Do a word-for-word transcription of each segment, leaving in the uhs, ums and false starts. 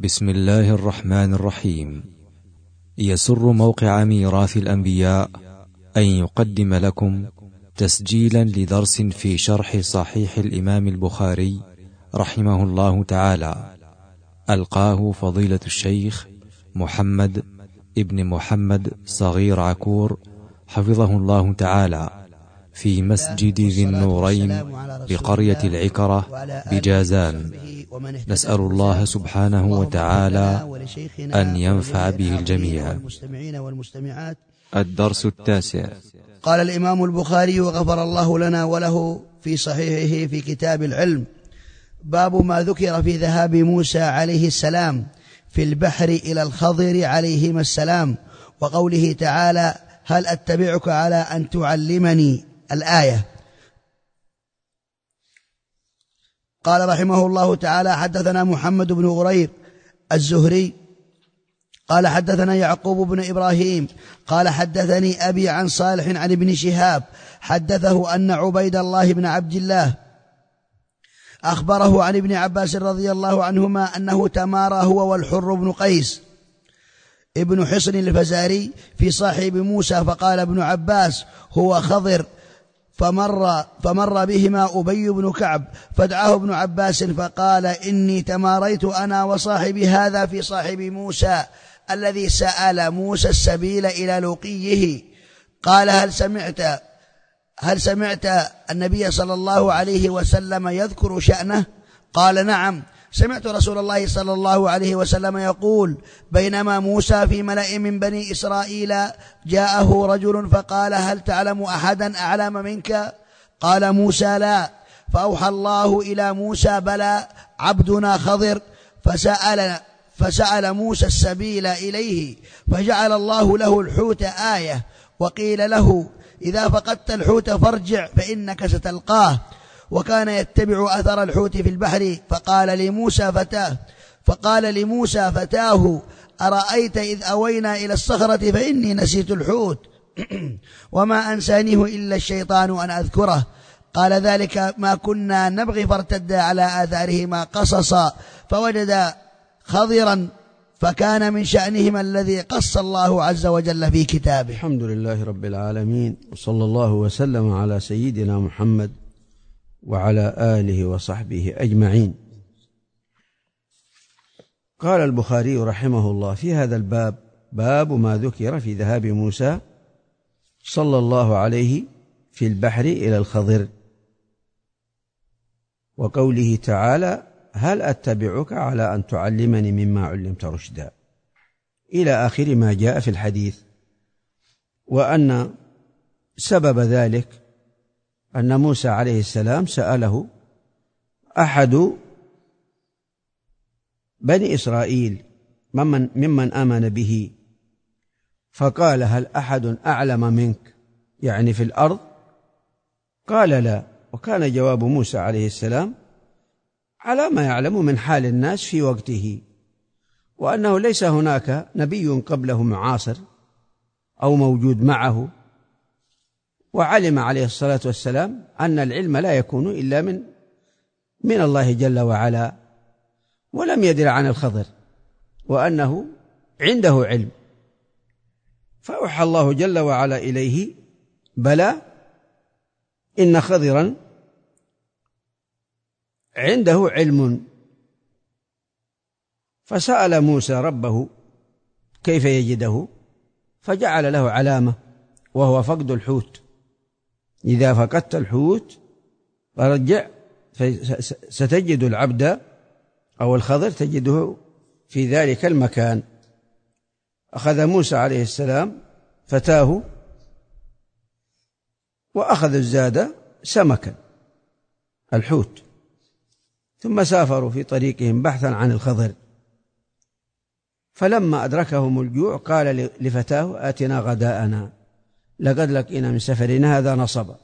بسم الله الرحمن الرحيم. يسر موقع ميراث الأنبياء أن يقدم لكم تسجيلا لدرس في شرح صحيح الإمام البخاري رحمه الله تعالى، ألقاه فضيلة الشيخ محمد ابن محمد صغير عكور حفظه الله تعالى في مسجد ذي النورين بقرية العكرة بجازان. نسأل الله سبحانه وتعالى أن ينفع به الجميع. الدرس التاسع. قال الإمام البخاري وغفر الله لنا وله في صحيحه في كتاب العلم: باب ما ذكر في ذهاب موسى عليه السلام في البحر إلى الخضر عليهما السلام، وقوله تعالى: هل أتبعك على أن تعلمني، الآية. قال رحمه الله تعالى: حدثنا محمد بن غرير الزهري قال حدثنا يعقوب بن إبراهيم قال حدثني أبي عن صالح عن ابن شهاب حدثه أن عبيد الله بن عبد الله أخبره عن ابن عباس رضي الله عنهما أنه تمارى هو والحر بن قيس ابن حصن الفزاري في صاحب موسى، فقال ابن عباس: هو خضر. فمر, فمر بهما أبي بن كعب فدعاه ابن عباس فقال: إني تماريت أنا وصاحبي هذا في صاحب موسى الذي سأل موسى السبيل إلى لقيه. قال: هل سمعت هل سمعت النبي صلى الله عليه وسلم يذكر شأنه؟ قال: نعم، سمعت رسول الله صلى الله عليه وسلم يقول: بينما موسى في ملأ من بني إسرائيل جاءه رجل فقال: هل تعلم أحدا أعلم منك؟ قال موسى: لا. فأوحى الله إلى موسى: بلى، عبدنا خضر. فسأل, فسأل موسى السبيل إليه، فجعل الله له الحوت آية، وقيل له: إذا فقدت الحوت فارجع فإنك ستلقاه. وكان يتبع أثر الحوت في البحر، فقال لموسى فتاه فقال لموسى فتاه: أرأيت إذ أوينا إلى الصخرة فإني نسيت الحوت وما أنسانيه إلا الشيطان أن أذكره. قال: ذلك ما كنا نبغي، فارتد على آثارهما قصصا فوجد خضرا، فكان من شأنهما الذي قص الله عز وجل في كتابه. الحمد لله رب العالمين، وصلى الله وسلم على سيدنا محمد وعلى آله وصحبه أجمعين. قال البخاري رحمه الله في هذا الباب: باب ما ذكر في ذهاب موسى صلى الله عليه في البحر إلى الخضر، وقوله تعالى: هل أتبعك على أن تعلمني مما علمت رشدا، إلى آخر ما جاء في الحديث. وأن سبب ذلك أن موسى عليه السلام سأله أحد بني إسرائيل ممن, ممن آمن به، فقال: هل أحد أعلم منك، يعني في الأرض؟ قال: لا. وكان جواب موسى عليه السلام على ما يعلم من حال الناس في وقته، وأنه ليس هناك نبي قبله معاصر أو موجود معه، وعلم عليه الصلاة والسلام أن العلم لا يكون إلا من من الله جل وعلا، ولم يدر عن الخضر وأنه عنده علم. فأوحى الله جل وعلا إليه: بلى، إن خضرا عنده علم. فسأل موسى ربه كيف يجده، فجعل له علامة وهو فقد الحوت. إذا فقدت الحوت فرجع ستجد العبد أو الخضر تجده في ذلك المكان. أخذ موسى عليه السلام فتاه وأخذ الزاد سمكا الحوت، ثم سافروا في طريقهم بحثا عن الخضر. فلما أدركهم الجوع قال لفتاه: آتنا غداءنا لقد لقينا من سفرنا هذا نصبا.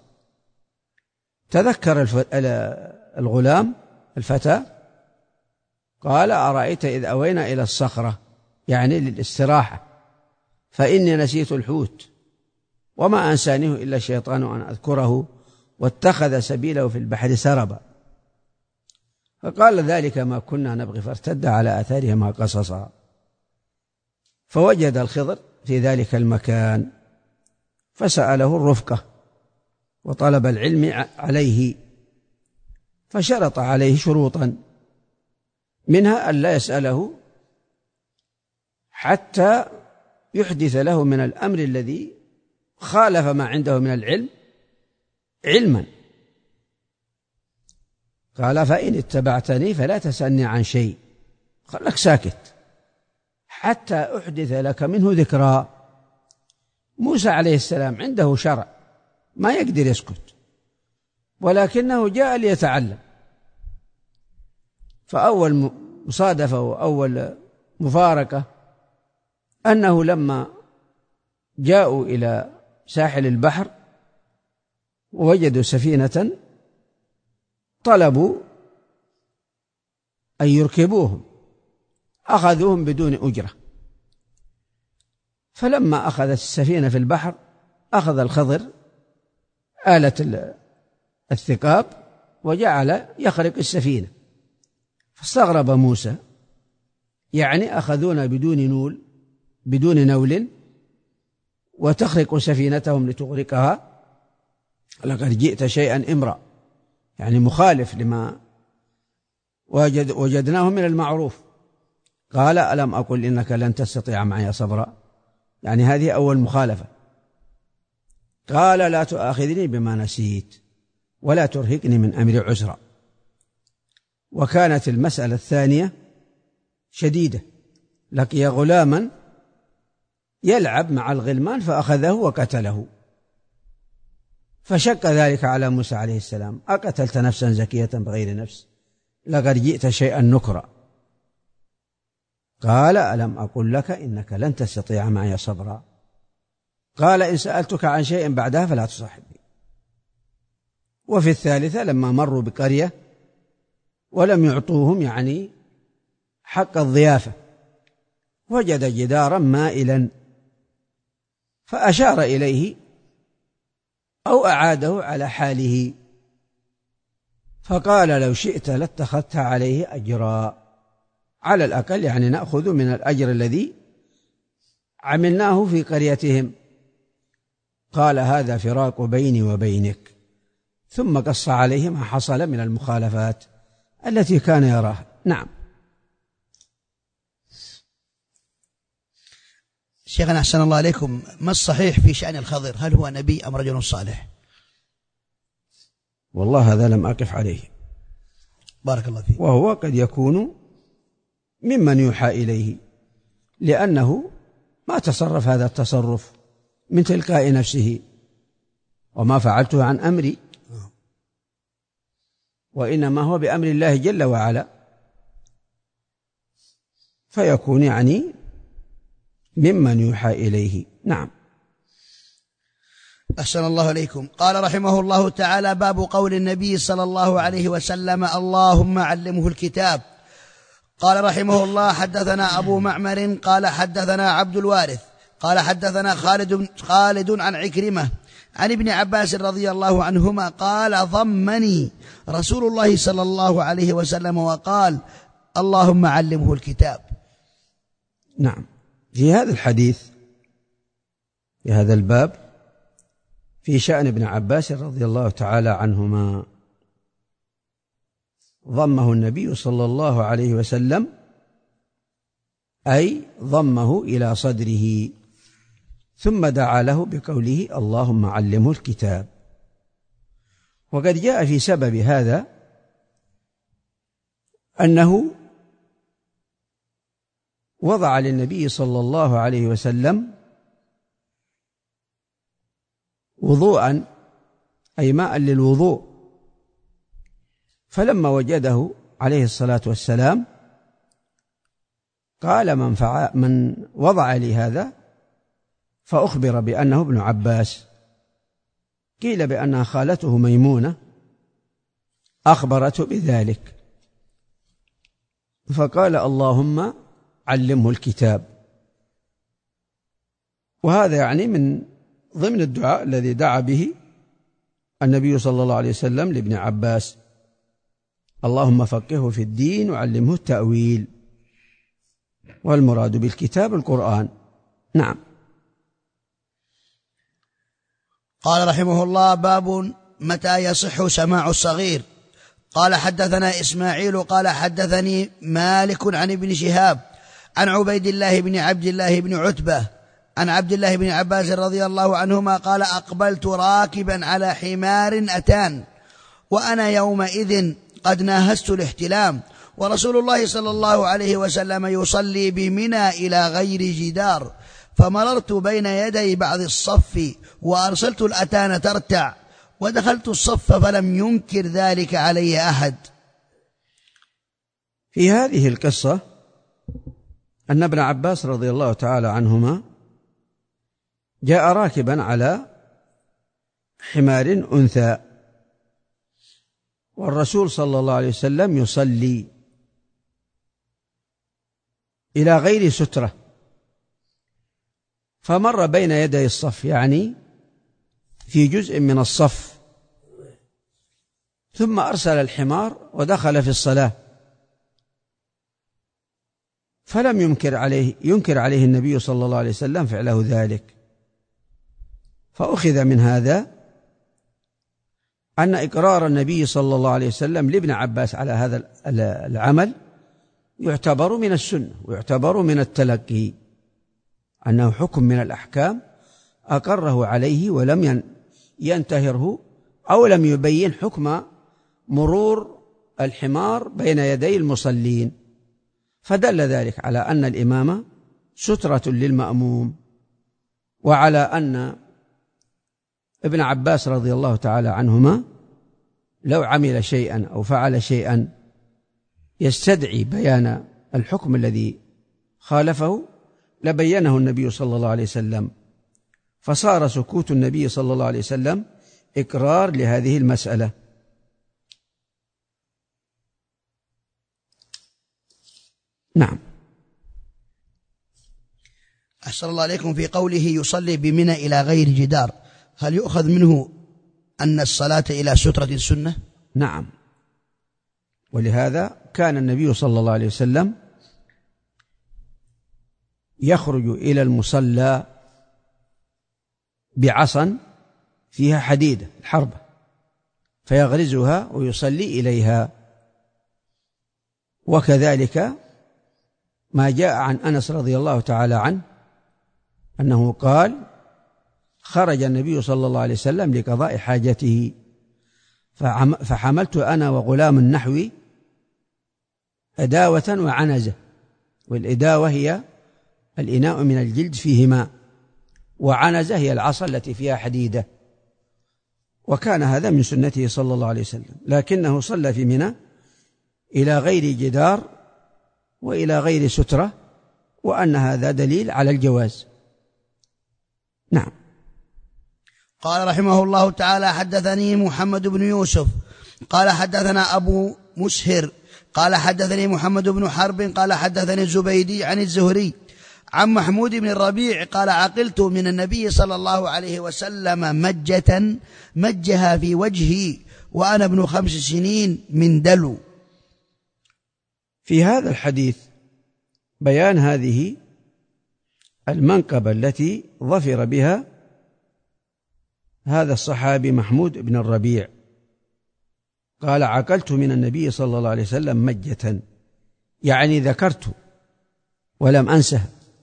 تذكر الغلام الفتى قال: أرأيت إذ أوينا إلى الصخرة، يعني للاستراحة، فإني نسيت الحوت وما أنسانيه إلا الشيطان أن أذكره، واتخذ سبيله في البحر سربا. فقال ذلك ما كنا نبغي فارتد على آثارهما قصصا. فوجد الخضر في ذلك المكان فسأله الرفقة وطلب العلم عليه، فشرط عليه شروطا، منها أن لا يسأله حتى يحدث له من الأمر الذي خالف ما عنده من العلم علما. قال فإن اتبعتني فلا تسألني عن شيء، خلك ساكت حتى أحدث لك منه ذكرى. موسى عليه السلام عنده شرع ما يقدر يسكت، ولكنه جاء ليتعلم. فأول مصادفة وأول مفارقة أنه لما جاءوا إلى ساحل البحر ووجدوا سفينة طلبوا أن يركبوهم، أخذوهم بدون أجرة. فلما أخذت السفينة في البحر أخذ الخضر آلة الثقاب وجعل يخرق السفينة. فاستغرب موسى، يعني أخذونا بدون نول بدون نول وتخرق سفينتهم لتغرقها؟ لقد جئت شيئا إمرا، يعني مخالف لما وجد وجدناه من المعروف. قال ألم أقل إنك لن تستطيع معي صبرا، يعني هذه أول مخالفة. قال لا تؤاخذني بما نسيت ولا ترهقني من أمري عسرا. وكانت المسألة الثانية شديدة، لقي غلاما يلعب مع الغلمان فأخذه وقتله، فشك ذلك على موسى عليه السلام، أقتلت نفسا زكية بغير نفس لقد جئت شيئا نكرا. قال ألم أقل لك إنك لن تستطيع معي صبرا. قال إن سألتك عن شيء بعدها فلا تصاحبني. وفي الثالثة لما مروا بقرية ولم يعطوهم يعني حق الضيافة، وجد جدارا مائلا فأشار إليه أو أعاده على حاله، فقال لو شئت لاتخذت عليه أجرا، على الأقل يعني نأخذ من الأجر الذي عملناه في قريتهم. قال هذا فراق بيني وبينك، ثم قص عليه ما حصل من المخالفات التي كان يراها. نعم. شيخنا أحسن الله عليكم، ما الصحيح في شأن الخضر؟ هل هو نبي أم رجل صالح؟ والله هذا لم أقف عليه، بارك الله فيك. وهو قد يكون ممن يوحى إليه، لأنه ما تصرف هذا التصرف من تلقاء نفسه، وما فعلته عن أمري، وإنما هو بأمر الله جل وعلا، فيكون يعني ممن يوحى إليه. نعم. أحسن الله عليكم. قال رحمه الله تعالى: باب قول النبي صلى الله عليه وسلم: اللهم علمه الكتاب. قال رحمه الله: حدثنا أبو معمر قال حدثنا عبد الوارث قال حدثنا خالد خالد عن عكرمة عن ابن عباس رضي الله عنهما قال: ضمني رسول الله صلى الله عليه وسلم وقال: اللهم علمه الكتاب. نعم. في هذا الحديث في هذا الباب في شأن ابن عباس رضي الله تعالى عنهما، ضمه النبي صلى الله عليه وسلم، أي ضمه إلى صدره، ثم دعا له بقوله: اللهم علمه الكتاب. وقد جاء في سبب هذا أنه وضع للنبي صلى الله عليه وسلم وضوءا، أي ماء للوضوء، فلما وجده عليه الصلاة والسلام قال: من, فعل من وضع لي هذا؟ فأخبر بأنه ابن عباس. قيل بأنها خالته ميمونة أخبرته بذلك، فقال: اللهم علمه الكتاب. وهذا يعني من ضمن الدعاء الذي دعا به النبي صلى الله عليه وسلم لابن عباس: اللهم فقهه في الدين وعلمه التأويل، والمراد بالكتاب القرآن. نعم. قال رحمه الله: باب متى يصح سماع الصغير. قال حدثنا إسماعيل قال حدثني مالك عن ابن شهاب عن عبيد الله بن عبد الله بن عتبة عن عبد الله بن عباس رضي الله عنهما قال: أقبلت راكبا على حمار أتان، وأنا يومئذ قد ناهزت الاحتلام، ورسول الله صلى الله عليه وسلم يصلي بمنى إلى غير جدار، فمررت بين يدي بعض الصف وأرسلت الأتان ترتع، ودخلت الصف فلم ينكر ذلك علي أحد. في هذه القصة أن ابن عباس رضي الله تعالى عنهما جاء راكبا على حمار أنثى، والرسول صلى الله عليه وسلم يصلي إلى غير سترة، فمر بين يدي الصف، يعني في جزء من الصف، ثم أرسل الحمار ودخل في الصلاة، فلم ينكر عليه ينكر عليه النبي صلى الله عليه وسلم فعله ذلك. فأخذ من هذا أن إقرار النبي صلى الله عليه وسلم لابن عباس على هذا العمل يعتبر من السنة ويعتبر من التلقي، أنه حكم من الأحكام أقره عليه ولم ينتهره أو لم يبين حكم مرور الحمار بين يدي المصلين، فدل ذلك على أن الإمامة سترة للمأموم، وعلى أن ابن عباس رضي الله تعالى عنهما لو عمل شيئا أو فعل شيئا يستدعي بيان الحكم الذي خالفه لبينه النبي صلى الله عليه وسلم، فصار سكوت النبي صلى الله عليه وسلم إقرار لهذه المسألة. نعم. أحسن الله عليكم. في قوله يصلي بمنى إلى غير جدار، هل يؤخذ منه أن الصلاة إلى سترة سنة؟ نعم، ولهذا كان النبي صلى الله عليه وسلم يخرج إلى المصلى بعصا فيها حديدة الحربة فيغرزها ويصلي إليها. وكذلك ما جاء عن أنس رضي الله تعالى عنه أنه قال: خرج النبي صلى الله عليه وسلم لقضاء حاجته، فحملت أنا وغلام نحوي أداوة وعنزة، والإداوة هي الإناء من الجلد فيه ماء، وعنزة هي العصا التي فيها حديدة. وكان هذا من سنته صلى الله عليه وسلم، لكنه صلى في منى إلى غير جدار وإلى غير سترة، وأن هذا دليل على الجواز. نعم. قال رحمه الله تعالى: حدثني محمد بن يوسف قال حدثنا أبو مسهر قال حدثني محمد بن حرب قال حدثني الزبيدي عن الزهري عن محمود بن الربيع قال: عقلت من النبي صلى الله عليه وسلم مجة مجها في وجهي وأنا ابن خمس سنين من دلو. في هذا الحديث بيان هذه المنقبة التي ظفر بها هذا الصحابي محمود بن الربيع. قال: عقلت من النبي صلى الله عليه وسلم مجة، يعني ذكرت ولم أنسه.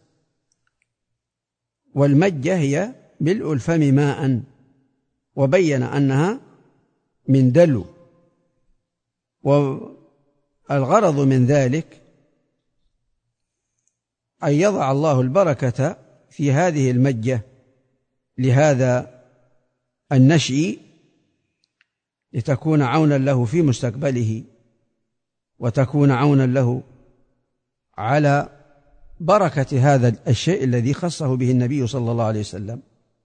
والمجة هي ملء الفم ماء، وبين أنها من دلو، والغرض من ذلك أن يضع الله البركة في هذه المجة لهذا النشء لتكون عونا له في مستقبله، وتكون عونا له على بركة هذا الشيء الذي خصه به النبي صلى الله عليه وسلم.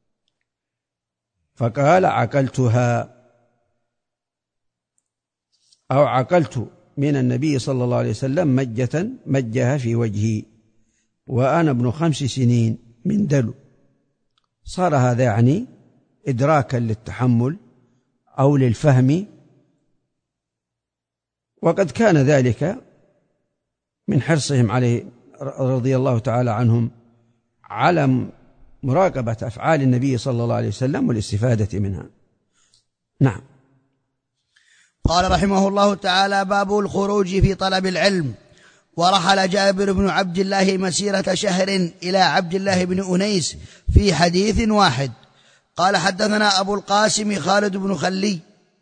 فقال: عقلتها، أو عقلت من النبي صلى الله عليه وسلم مجة مجها في وجهي وأنا ابن خمس سنين من دلو. صار هذا يعني إدراكا للتحمل أو للفهم، وقد كان ذلك من حرصهم عليه رضي الله تعالى عنهم على مراقبة أفعال النبي صلى الله عليه وسلم والاستفادة منها. نعم. قال رحمه الله تعالى: باب الخروج في طلب العلم. ورحل جابر بن عبد الله مسيرة شهر إلى عبد الله بن أنيس في حديث واحد. قال: حدثنا أبو القاسم خالد بن خلي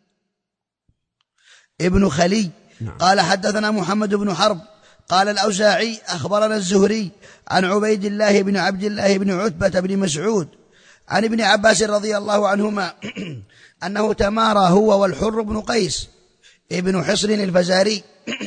ابن خلي قال: حدثنا محمد بن حرب قال: الأوزاعي أخبرنا الزهري عن عبيد الله بن عبد الله بن عتبة بن مسعود عن ابن عباس رضي الله عنهما أنه تمارى هو والحر بن قيس ابن حصن الفزاري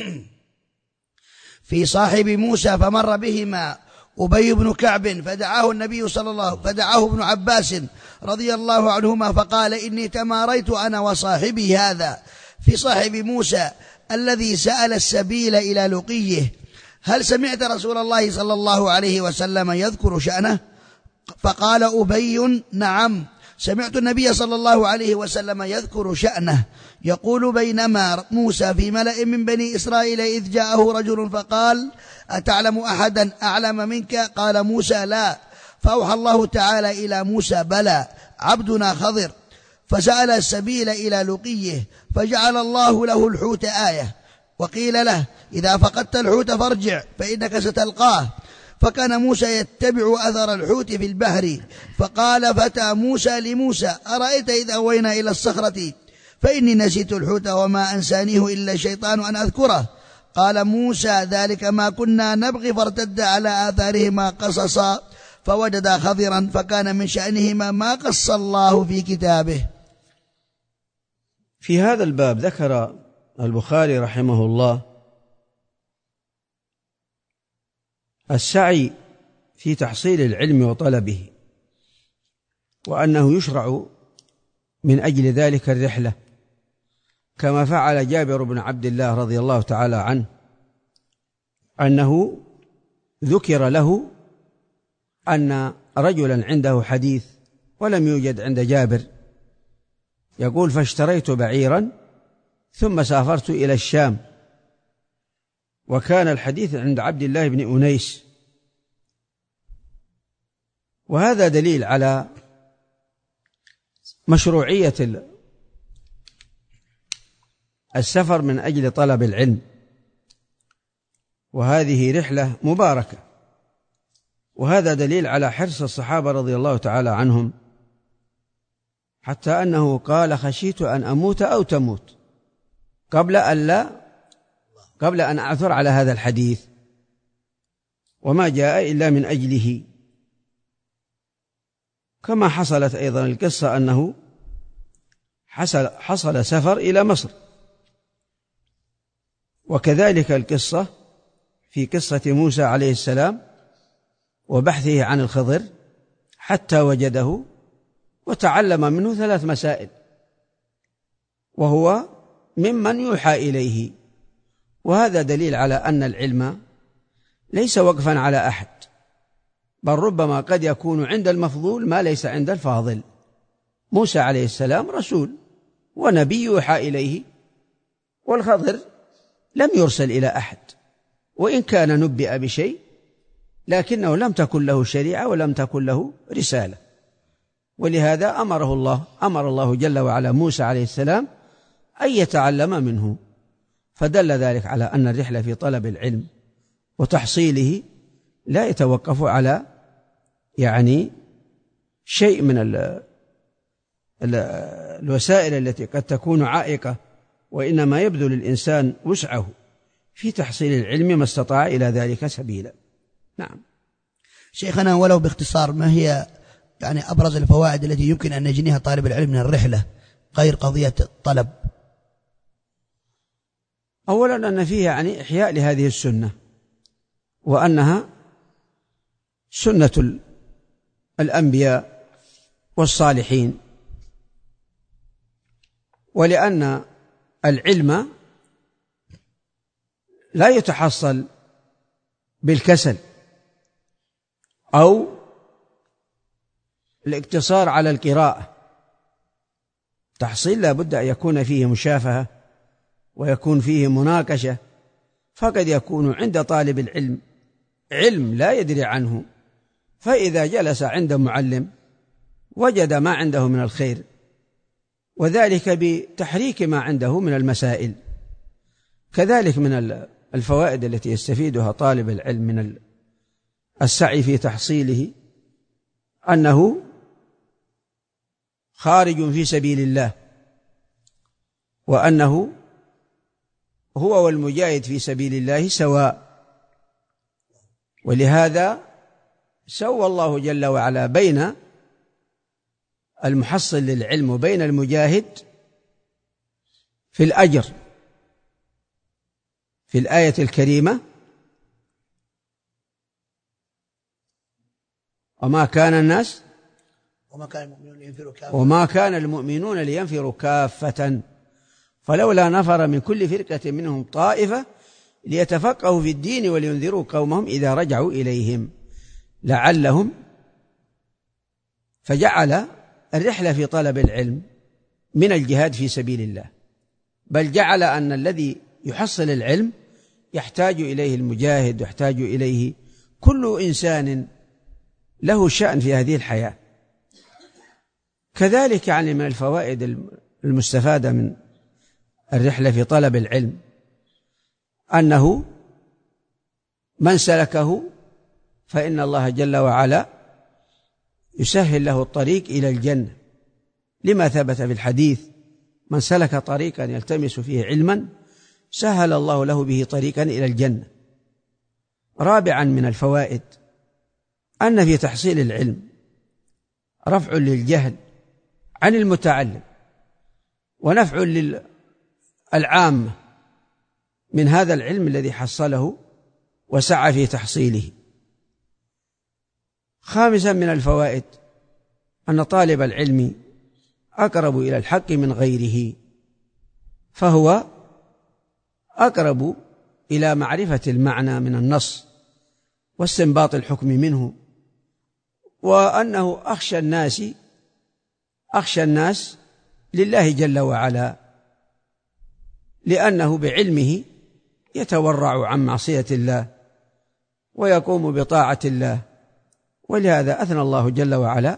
في صاحب موسى، فمر بهما أبي بن كعب فدعاه النبي صلى الله عليه وسلم فدعاه ابن عباس رضي الله عنهما فقال: إني تماريت أنا وصاحبي هذا في صاحب موسى الذي سأل السبيل إلى لقيه، هل سمعت رسول الله صلى الله عليه وسلم يذكر شأنه؟ فقال أبي: نعم، سمعت النبي صلى الله عليه وسلم يذكر شأنه يقول: بينما موسى في ملأ من بني إسرائيل إذ جاءه رجل فقال: أتعلم أحدا أعلم منك؟ قال موسى: لا. فأوحى الله تعالى إلى موسى: بلى، عبدنا خضر، فسأل السبيل إلى لقيه فجعل الله له الحوت آية، وقيل له: إذا فقدت الحوت فارجع فإنك ستلقاه. فكان موسى يتبع أثر الحوت في البحر، فقال فتى موسى لموسى: أرأيت إذ أوينا إلى الصخرة فإني نسيت الحوت وما أنسانيه إلا الشيطان أن أذكره. قال موسى: ذلك ما كنا نبغي، فارتد على آثارهما قصصا فوجدا خضرا، فكان من شأنهما ما قص الله في كتابه. في هذا الباب ذكر البخاري رحمه الله السعي في تحصيل العلم وطلبه، وأنه يشرع من أجل ذلك الرحلة، كما فعل جابر بن عبد الله رضي الله تعالى عنه، أنه ذكر له أن رجلا عنده حديث ولم يوجد عند جابر، يقول: فاشتريت بعيرا ثم سافرت إلى الشام، وكان الحديث عند عبد الله بن أنيس. وهذا دليل على مشروعية السفر من أجل طلب العلم، وهذه رحلة مباركة، وهذا دليل على حرص الصحابة رضي الله تعالى عنهم، حتى أنه قال: خشيت أن أموت أو تموت قبل أن لا قبل أن أعثر على هذا الحديث، وما جاء إلا من أجله. كما حصلت أيضا القصة أنه حصل, حصل سفر إلى مصر، وكذلك القصة في قصة موسى عليه السلام وبحثه عن الخضر حتى وجده وتعلم منه ثلاث مسائل، وهو ممن يوحى إليه. وهذا دليل على أن العلم ليس وقفا على أحد، بل ربما قد يكون عند المفضول ما ليس عند الفاضل. موسى عليه السلام رسول ونبي يوحى إليه، والخضر لم يرسل إلى أحد، وإن كان نبئ بشيء لكنه لم تكن له شريعة ولم تكن له رسالة، ولهذا أمره الله أمر الله جل وعلا موسى عليه السلام أن يتعلم منه. فدل ذلك على أن الرحلة في طلب العلم وتحصيله لا يتوقف على يعني شيء من ال ال الوسائل التي قد تكون عائقة، وإنما يبذل الإنسان وسعه في تحصيل العلم ما استطاع إلى ذلك سبيلا. نعم. شيخنا، ولو باختصار، ما هي يعني أبرز الفوائد التي يمكن أن يجنيها طالب العلم من الرحلة غير قضية الطلب؟ أولا أن فيها يعني إحياء لهذه السنة، وأنها سنة الأنبياء والصالحين، ولأن العلم لا يتحصل بالكسل أو الاقتصار على القراءة. تحصيل لا بد أن يكون فيه مشافهة ويكون فيه مناقشة، فقد يكون عند طالب العلم علم لا يدري عنه، فإذا جلس عند معلم وجد ما عنده من الخير، وذلك بتحريك ما عنده من المسائل. كذلك من الفوائد التي يستفيدها طالب العلم من السعي في تحصيله أنه خارج في سبيل الله، وأنه هو والمجاهد في سبيل الله سواء. ولهذا سوى الله جل وعلا بين المحصل للعلم وبين المجاهد في الأجر في الآية الكريمة: وما كان الناس وما كان المؤمنون لينفروا كافة وما كان المؤمنون لينفروا كافة فلولا نفر من كل فرقة منهم طائفة ليتفقهوا في الدين ولينذروا قومهم إذا رجعوا إليهم لعلهم. فجعل الرحلة في طلب العلم من الجهاد في سبيل الله، بل جعل أن الذي يحصل العلم يحتاج إليه المجاهد، يحتاج إليه كل إنسان له شأن في هذه الحياة. كذلك يعني من الفوائد المستفادة من الرحلة في طلب العلم أنه من سلكه فإن الله جل وعلا يسهل له الطريق إلى الجنة، لما ثبت في الحديث: من سلك طريقا يلتمس فيه علما سهل الله له به طريقا إلى الجنة. رابعا من الفوائد أن في تحصيل العلم رفع للجهل عن المتعلم، ونفع للعامة من هذا العلم الذي حصله وسعى في تحصيله. خامسا من الفوائد أن طالب العلم أقرب إلى الحق من غيره، فهو أقرب إلى معرفة المعنى من النص واستنباط الحكم منه، وأنه أخشى الناس أخشى الناس لله جل وعلا، لأنه بعلمه يتورع عن معصية الله ويقوم بطاعة الله. ولهذا أثنى الله جل وعلا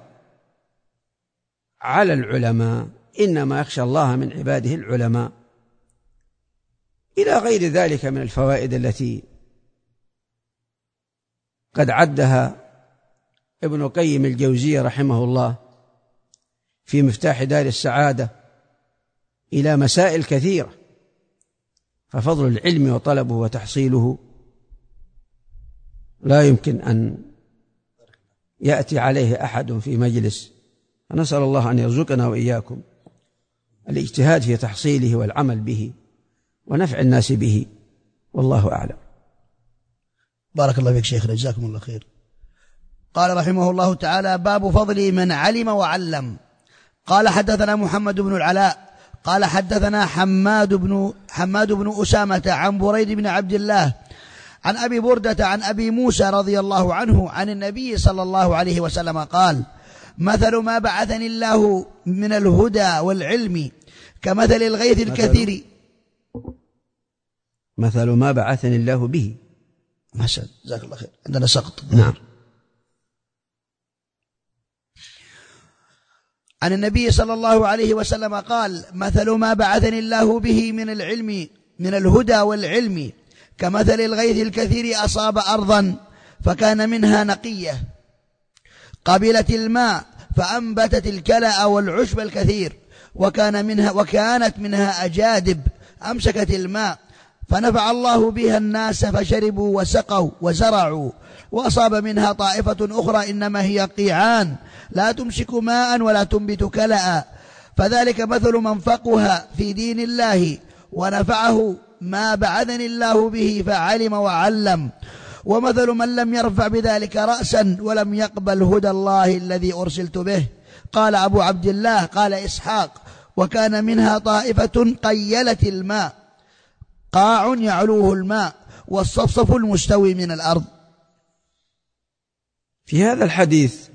على العلماء: إنما يخشى الله من عباده العلماء، إلى غير ذلك من الفوائد التي قد عدها ابن القيم الجوزية رحمه الله في مفتاح دار السعادة إلى مسائل كثيرة. ففضل العلم وطلبه وتحصيله لا يمكن أن يأتي عليه أحد في مجلس، فنسأل الله أن يرزقنا وإياكم الاجتهاد في تحصيله والعمل به ونفع الناس به، والله أعلم. بارك الله فيك شيخنا، جزاكم الله خير. قال رحمه الله تعالى: باب فضل من علم وعلم. قال حدثنا محمد بن العلاء قال حدثنا حماد بن حماد بن أسامة عن بريد بن عبد الله عن أبي بردة عن أبي موسى رضي الله عنه عن النبي صلى الله عليه وسلم قال: مثل ما بعثني الله من الهدى والعلم كمثل الغيث الكثير. مثل ما بعثني الله به. مثل، جزاك الله خير، عندنا سقط. نعم. عن النبي صلى الله عليه وسلم قال: مثل ما بعثني الله به من العلم من الهدى والعلم كمثل الغيث الكثير أصاب أرضا فكان منها نقية قبلت الماء فأنبتت الكلأ والعشب الكثير، وكان منها وكانت منها أجادب أمسكت الماء فنفع الله بها الناس فشربوا وسقوا وزرعوا، وأصاب منها طائفة أخرى إنما هي قيعان لا تمسك ماء ولا تنبت كلأ، فذلك مثل من فقه في دين الله ونفعه ما بعثني الله به فعلم وعلم، ومثل من لم يرفع بذلك رأسا ولم يقبل هدى الله الذي أرسلت به. قال أبو عبد الله قال إسحاق: وكان منها طائفة قيلت الماء، قاع يعلوه الماء والصفصف المستوي من الأرض. في هذا الحديث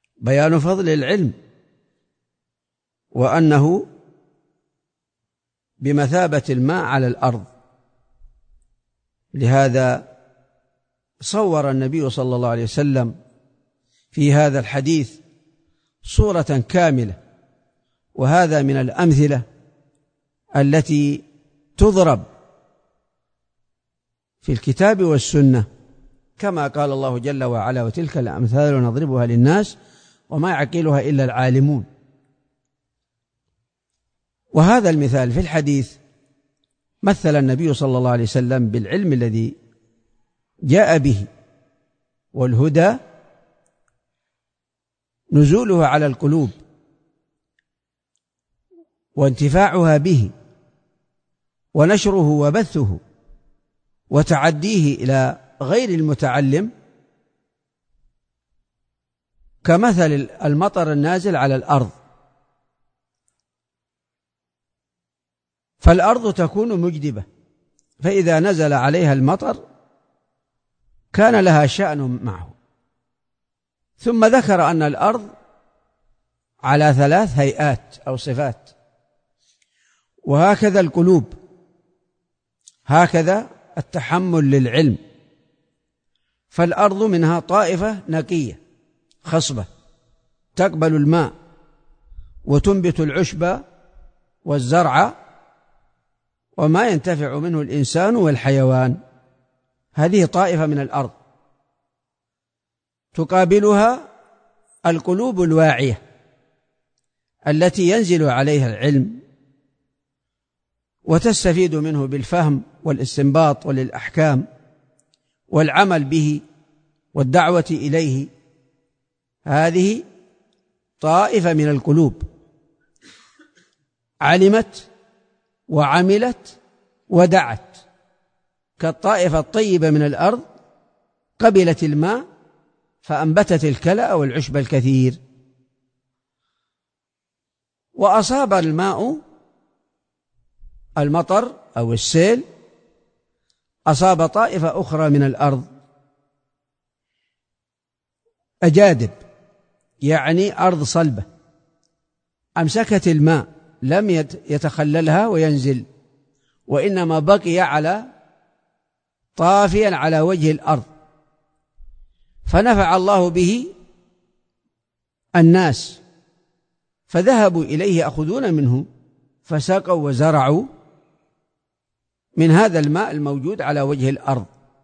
بيان فضل العلم، وأنه بمثابة الماء على الأرض. لهذا صور النبي صلى الله عليه وسلم في هذا الحديث صورة كاملة، وهذا من الأمثلة التي تضرب في الكتاب والسنة، كما قال الله جل وعلا: وتلك الأمثال نضربها للناس وما يعقلها إلا العالمون. وهذا المثال في الحديث مثل النبي صلى الله عليه وسلم بالعلم الذي جاء به، والهدى نزوله على القلوب وانتفاعها به ونشره وبثه وتعديه إلى غير المتعلم كمثل المطر النازل على الأرض. فالأرض تكون مجدبة، فإذا نزل عليها المطر كان لها شأن معه. ثم ذكر أن الأرض على ثلاث هيئات أو صفات، وهكذا القلوب، هكذا التحمل للعلم. فالأرض منها طائفة نقية خصبة تقبل الماء وتنبت العشب والزرع وما ينتفع منه الإنسان والحيوان، هذه طائفة من الأرض. تقابلها القلوب الواعية التي ينزل عليها العلم وتستفيد منه بالفهم والاستنباط وللأحكام والعمل به والدعوة إليه. هذه طائفة من القلوب علمت وعملت ودعت، كالطائفة الطيبة من الأرض قبلت الماء فأنبتت الكلأ والعشب الكثير. وأصاب الماء المطر أو السيل أصاب طائفة أخرى من الأرض أجادب، يعني أرض صلبة أمسكت الماء لم يتخللها وينزل، وإنما بقي على طافيا على وجه الأرض، فنفع الله به الناس فذهبوا إليه يأخذون منه فسقوا وزرعوا من هذا الماء الموجود على وجه الأرض.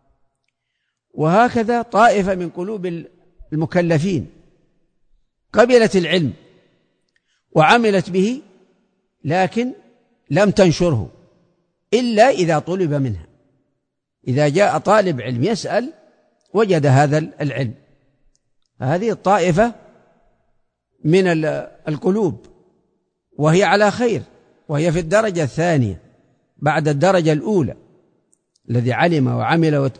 وهكذا طائفة من قلوب المكلفين قبلت العلم وعملت به، لكن لم تنشره إلا إذا طلب منها. إذا جاء طالب علم يسأل وجد هذا العلم. هذه الطائفة من القلوب وهي على خير، وهي في الدرجة الثانية بعد الدرجة الأولى، الذي علم وعمل وت...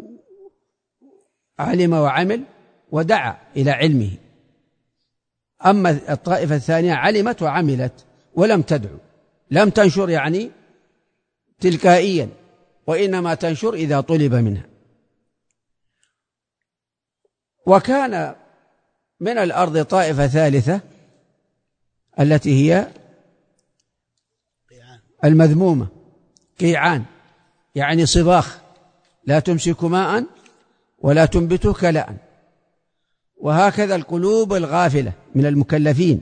علم وعمل ودعا إلى علمه. أما الطائفة الثانية علمت وعملت ولم تدعو، لم تنشر يعني تلكائيا، وإنما تنشر إذا طلب منها. وكان من الأرض طائفة ثالثة التي هي المذمومة، قيعان يعني صباخ، لا تمسك ماء ولا تنبت كلأ. وهكذا القلوب الغافلة من المكلفين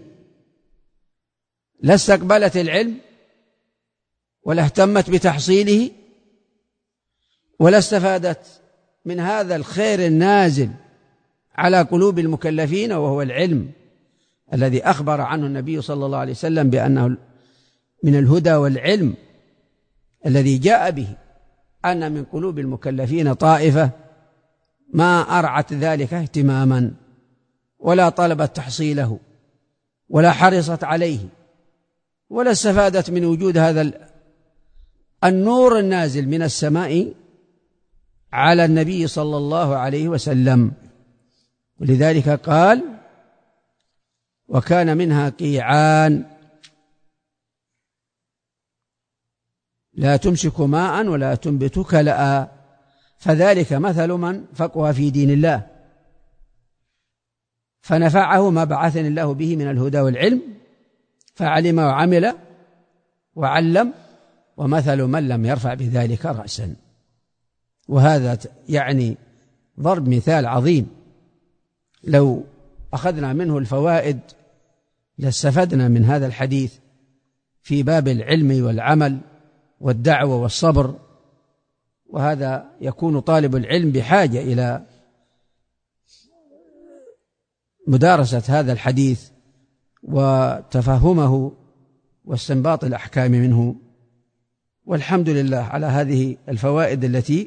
لا استقبلت العلم ولا اهتمت بتحصيله ولا استفادت من هذا الخير النازل على قلوب المكلفين، وهو العلم الذي أخبر عنه النبي صلى الله عليه وسلم بأنه من الهدى والعلم الذي جاء به، أن من قلوب المكلفين طائفة ما أرعت ذلك اهتماما ولا طلبت تحصيله ولا حرصت عليه ولا استفادت من وجود هذا النور النازل من السماء على النبي صلى الله عليه وسلم. ولذلك قال: وكان منها قيعان لا تمسك ماء ولا تنبت كلأ، فذلك مثل من فقه في دين الله فنفعه ما بعثني الله به من الهدى والعلم، فعلم وعمل وعلم ومثل من لم يرفع بذلك رأسا. وهذا يعني ضرب مثال عظيم، لو أخذنا منه الفوائد لاستفدنا من هذا الحديث في باب العلم والعمل والدعوة والصبر. وهذا يكون طالب العلم بحاجة إلى مدارسة هذا الحديث وتفهمه واستنباط الأحكام منه. والحمد لله على هذه الفوائد التي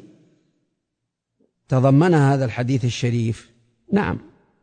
تضمنها هذا الحديث الشريف. نعم.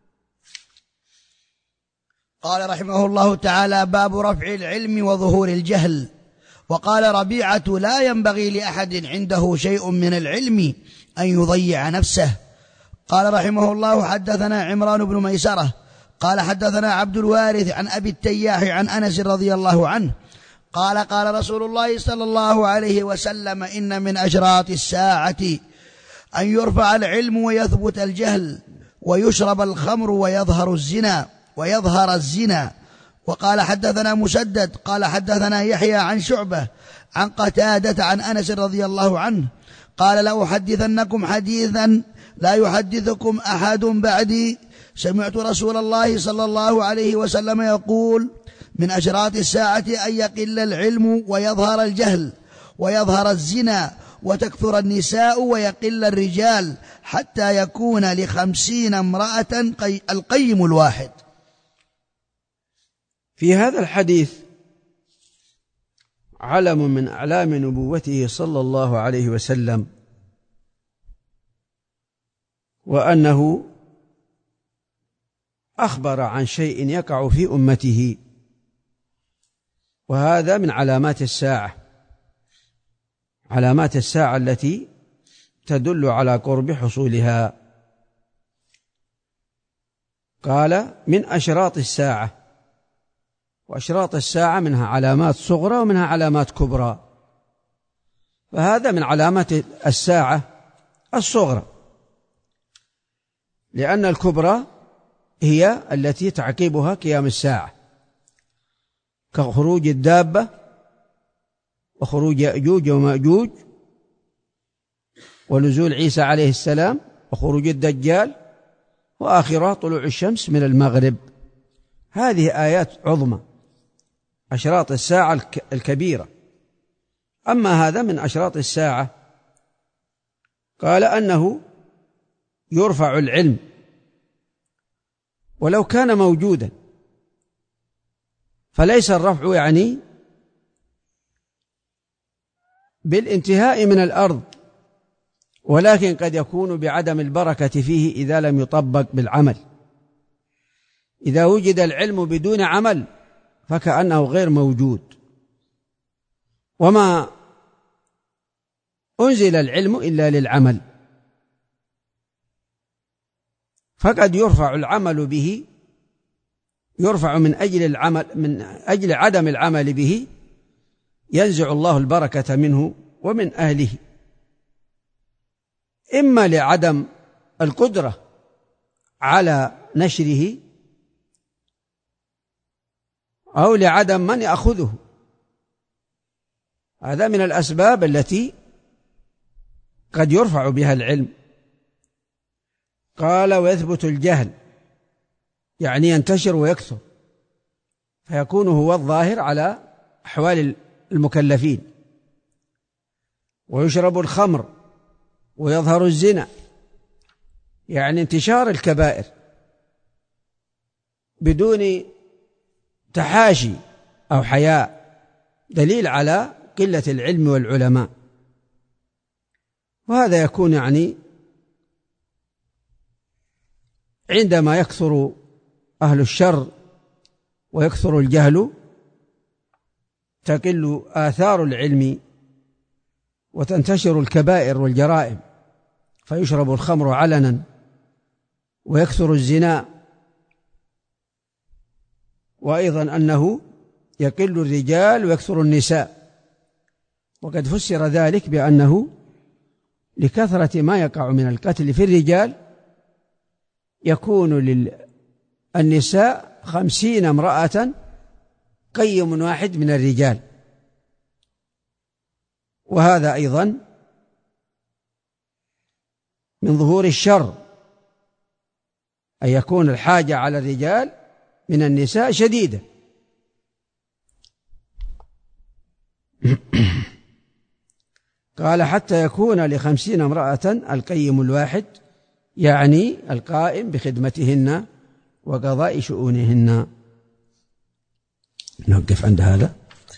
قال رحمه الله تعالى: باب رفع العلم وظهور الجهل. وقال ربيعة: لا ينبغي لأحد عنده شيء من العلم أن يضيع نفسه. قال رحمه الله: حدثنا عمران بن ميسرة قال حدثنا عبد الوارث عن أبي التياح عن أنس رضي الله عنه قال: قال رسول الله صلى الله عليه وسلم: إن من أشراط الساعة أن يرفع العلم ويثبت الجهل ويشرب الخمر ويظهر الزنا ويظهر الزنا. وقال حدثنا مسدد قال حدثنا يحيى عن شعبة عن قتادة عن أنس رضي الله عنه قال: لأحدثنكم حديثا لا يحدثكم أحد بعدي، سمعت رسول الله صلى الله عليه وسلم يقول: من أشراط الساعة أن يقل العلم ويظهر الجهل ويظهر الزنا وتكثر النساء ويقل الرجال حتى يكون لخمسين امرأة القيم الواحد. في هذا الحديث علم من أعلام نبوته صلى الله عليه وسلم، وأنه أخبر عن شيء يقع في أمته، وهذا من علامات الساعة، علامات الساعة التي تدل على قرب حصولها. قال: من أشراط الساعة، وأشراط الساعة منها علامات صغرى ومنها علامات كبرى، فهذا من علامات الساعة الصغرى، لأن الكبرى هي التي تعقبها قيام الساعة، كخروج الدابة وخروج يأجوج ومأجوج ونزول عيسى عليه السلام وخروج الدجال، وآخرها طلوع الشمس من المغرب. هذه آيات عظمى، أشراط الساعة الكبيرة. أما هذا من أشراط الساعة، قال أنه يرفع العلم ولو كان موجودا، فليس الرفع يعني بالانتهاء من الأرض، ولكن قد يكون بعدم البركة فيه إذا لم يطبق بالعمل. إذا وجد العلم بدون عمل فكأنه غير موجود، وما أنزل العلم إلا للعمل، فقد يرفع العمل به، يرفع من أجل العمل، من أجل عدم العمل به ينزع الله البركة منه ومن أهله، إما لعدم القدرة على نشره أو لعدم من يأخذه. هذا من الأسباب التي قد يرفع بها العلم. قال: ويثبت الجهل، يعني ينتشر ويكثر، فيكون هو الظاهر على أحوال المكلفين. ويشرب الخمر ويظهر الزنا، يعني انتشار الكبائر بدون تحاشي أو حياء، دليل على قلة العلم والعلماء. وهذا يكون يعني عندما يكثر أهل الشر ويكثر الجهل، تقل آثار العلم وتنتشر الكبائر والجرائم، فيشرب الخمر علنا ويكثر الزنا، وأيضا أنه يقل الرجال ويكثر النساء. وقد فسر ذلك بأنه لكثرة ما يقع من القتل في الرجال يكون للنساء خمسين امرأة قيم واحد من الرجال، وهذا أيضا من ظهور الشر، أن يكون الحاجة على الرجال من النساء شديدة. قال حتى يكون لخمسين امرأة القيم الواحد، يعني القائم بخدمتهن وقضاء شؤونهن. نوقف عند هذا.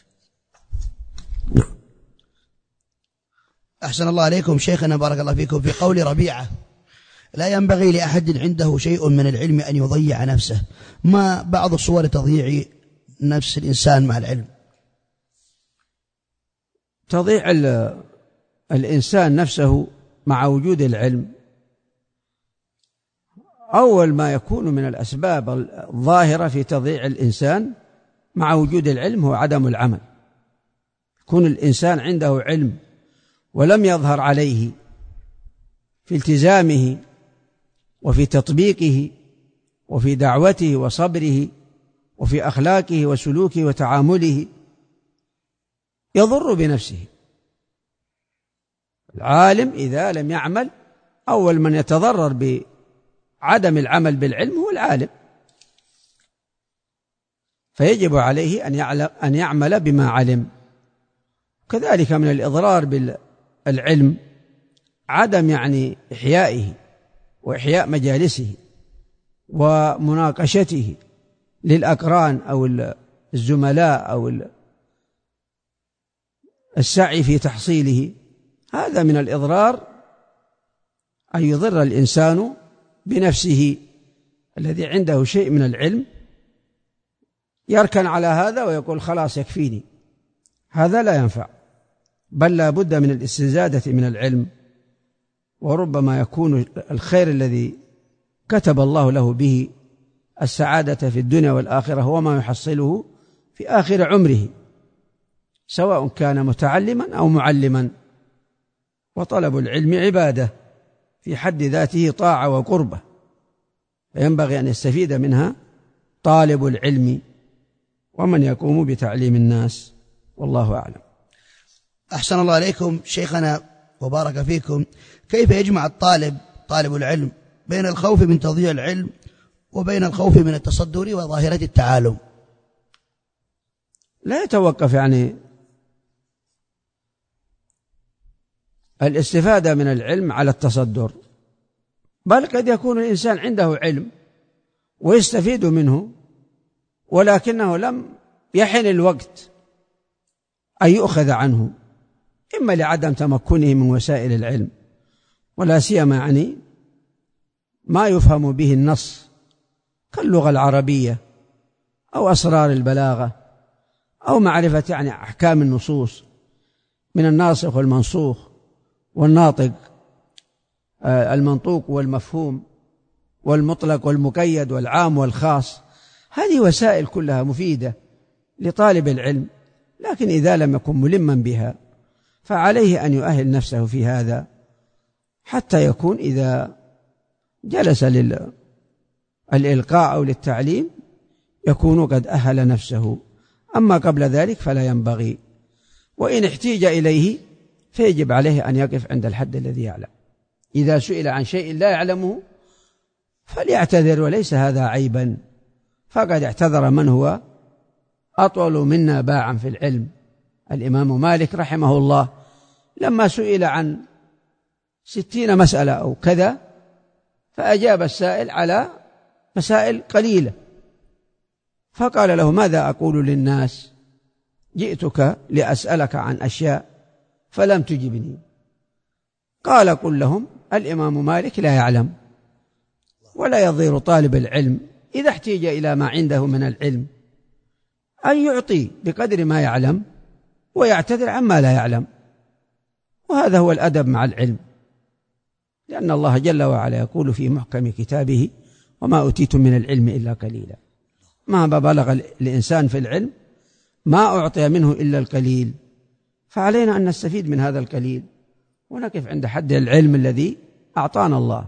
أحسن الله عليكم شيخنا بارك الله فيكم. في قول ربيعة: لا ينبغي لأحد عنده شيء من العلم أن يضيع نفسه، ما بعض صور تضييع نفس الإنسان مع العلم؟ تضيع الإنسان نفسه مع وجود العلم، أول ما يكون من الأسباب الظاهرة في تضييع الإنسان مع وجود العلم هو عدم العمل. يكون الإنسان عنده علم ولم يظهر عليه في التزامه وفي تطبيقه وفي دعوته وصبره وفي أخلاقه وسلوكه وتعامله، يضر بنفسه. العالم إذا لم يعمل، أول من يتضرر بعدم العمل بالعلم هو العالم، فيجب عليه أن يعمل بما علم. كذلك من الإضرار بالعلم عدم يعني إحيائه وإحياء مجالسه ومناقشته للأقران أو الزملاء أو السعي في تحصيله. هذا من الإضرار، أن يضر الإنسان بنفسه الذي عنده شيء من العلم، يركن على هذا ويقول خلاص يكفيني. هذا لا ينفع، بل لا بد من الاستزادة من العلم، وربما يكون الخير الذي كتب الله له به السعادة في الدنيا والآخرة هو ما يحصله في آخر عمره، سواء كان متعلما أو معلما. وطلب العلم عبادة في حد ذاته، طاعة وقربة، فينبغي أن يستفيد منها طالب العلم ومن يقوم بتعليم الناس، والله أعلم. أحسن الله عليكم شيخنا وبارك فيكم. كيف يجمع الطالب طالب العلم بين الخوف من تضييع العلم وبين الخوف من التصدر وظاهرة التعالم؟ لا يتوقف يعني الاستفادة من العلم على التصدر، بل قد يكون الإنسان عنده علم ويستفيد منه، ولكنه لم يحن الوقت أن يؤخذ عنه، إما لعدم تمكنه من وسائل العلم، ولا سيما يعني ما يفهم به النص كاللغة العربية أو أسرار البلاغة أو معرفة يعني أحكام النصوص من الناسخ والمنسوخ والناطق المنطوق والمفهوم والمطلق والمقيد والعام والخاص. هذه وسائل كلها مفيدة لطالب العلم، لكن إذا لم يكن ملما بها فعليه أن يؤهل نفسه في هذا، حتى يكون إذا جلس للإلقاء أو للتعليم يكون قد أهل نفسه. أما قبل ذلك فلا ينبغي، وإن احتيج إليه فيجب عليه أن يقف عند الحد الذي يعلم. إذا سئل عن شيء لا يعلمه فليعتذر، وليس هذا عيبا، فقد اعتذر من هو أطول منا باعا في العلم. الإمام مالك رحمه الله لما سئل عن ستين مسألة أو كذا فأجاب السائل على مسائل قليلة، فقال له: ماذا أقول للناس؟ جئتك لأسألك عن أشياء فلم تجبني. قال: قل لهم الإمام مالك لا يعلم. ولا يضير طالب العلم إذا احتيج إلى ما عنده من العلم أن يعطي بقدر ما يعلم ويعتذر عما لا يعلم، وهذا هو الأدب مع العلم، لأن الله جل وعلا يقول في محكم كتابه: وما أوتيتم من العلم إلا قليلا. ما بلغ الإنسان في العلم ما أعطي منه إلا القليل، فعلينا أن نستفيد من هذا القليل ونقف عند حد العلم الذي أعطانا الله.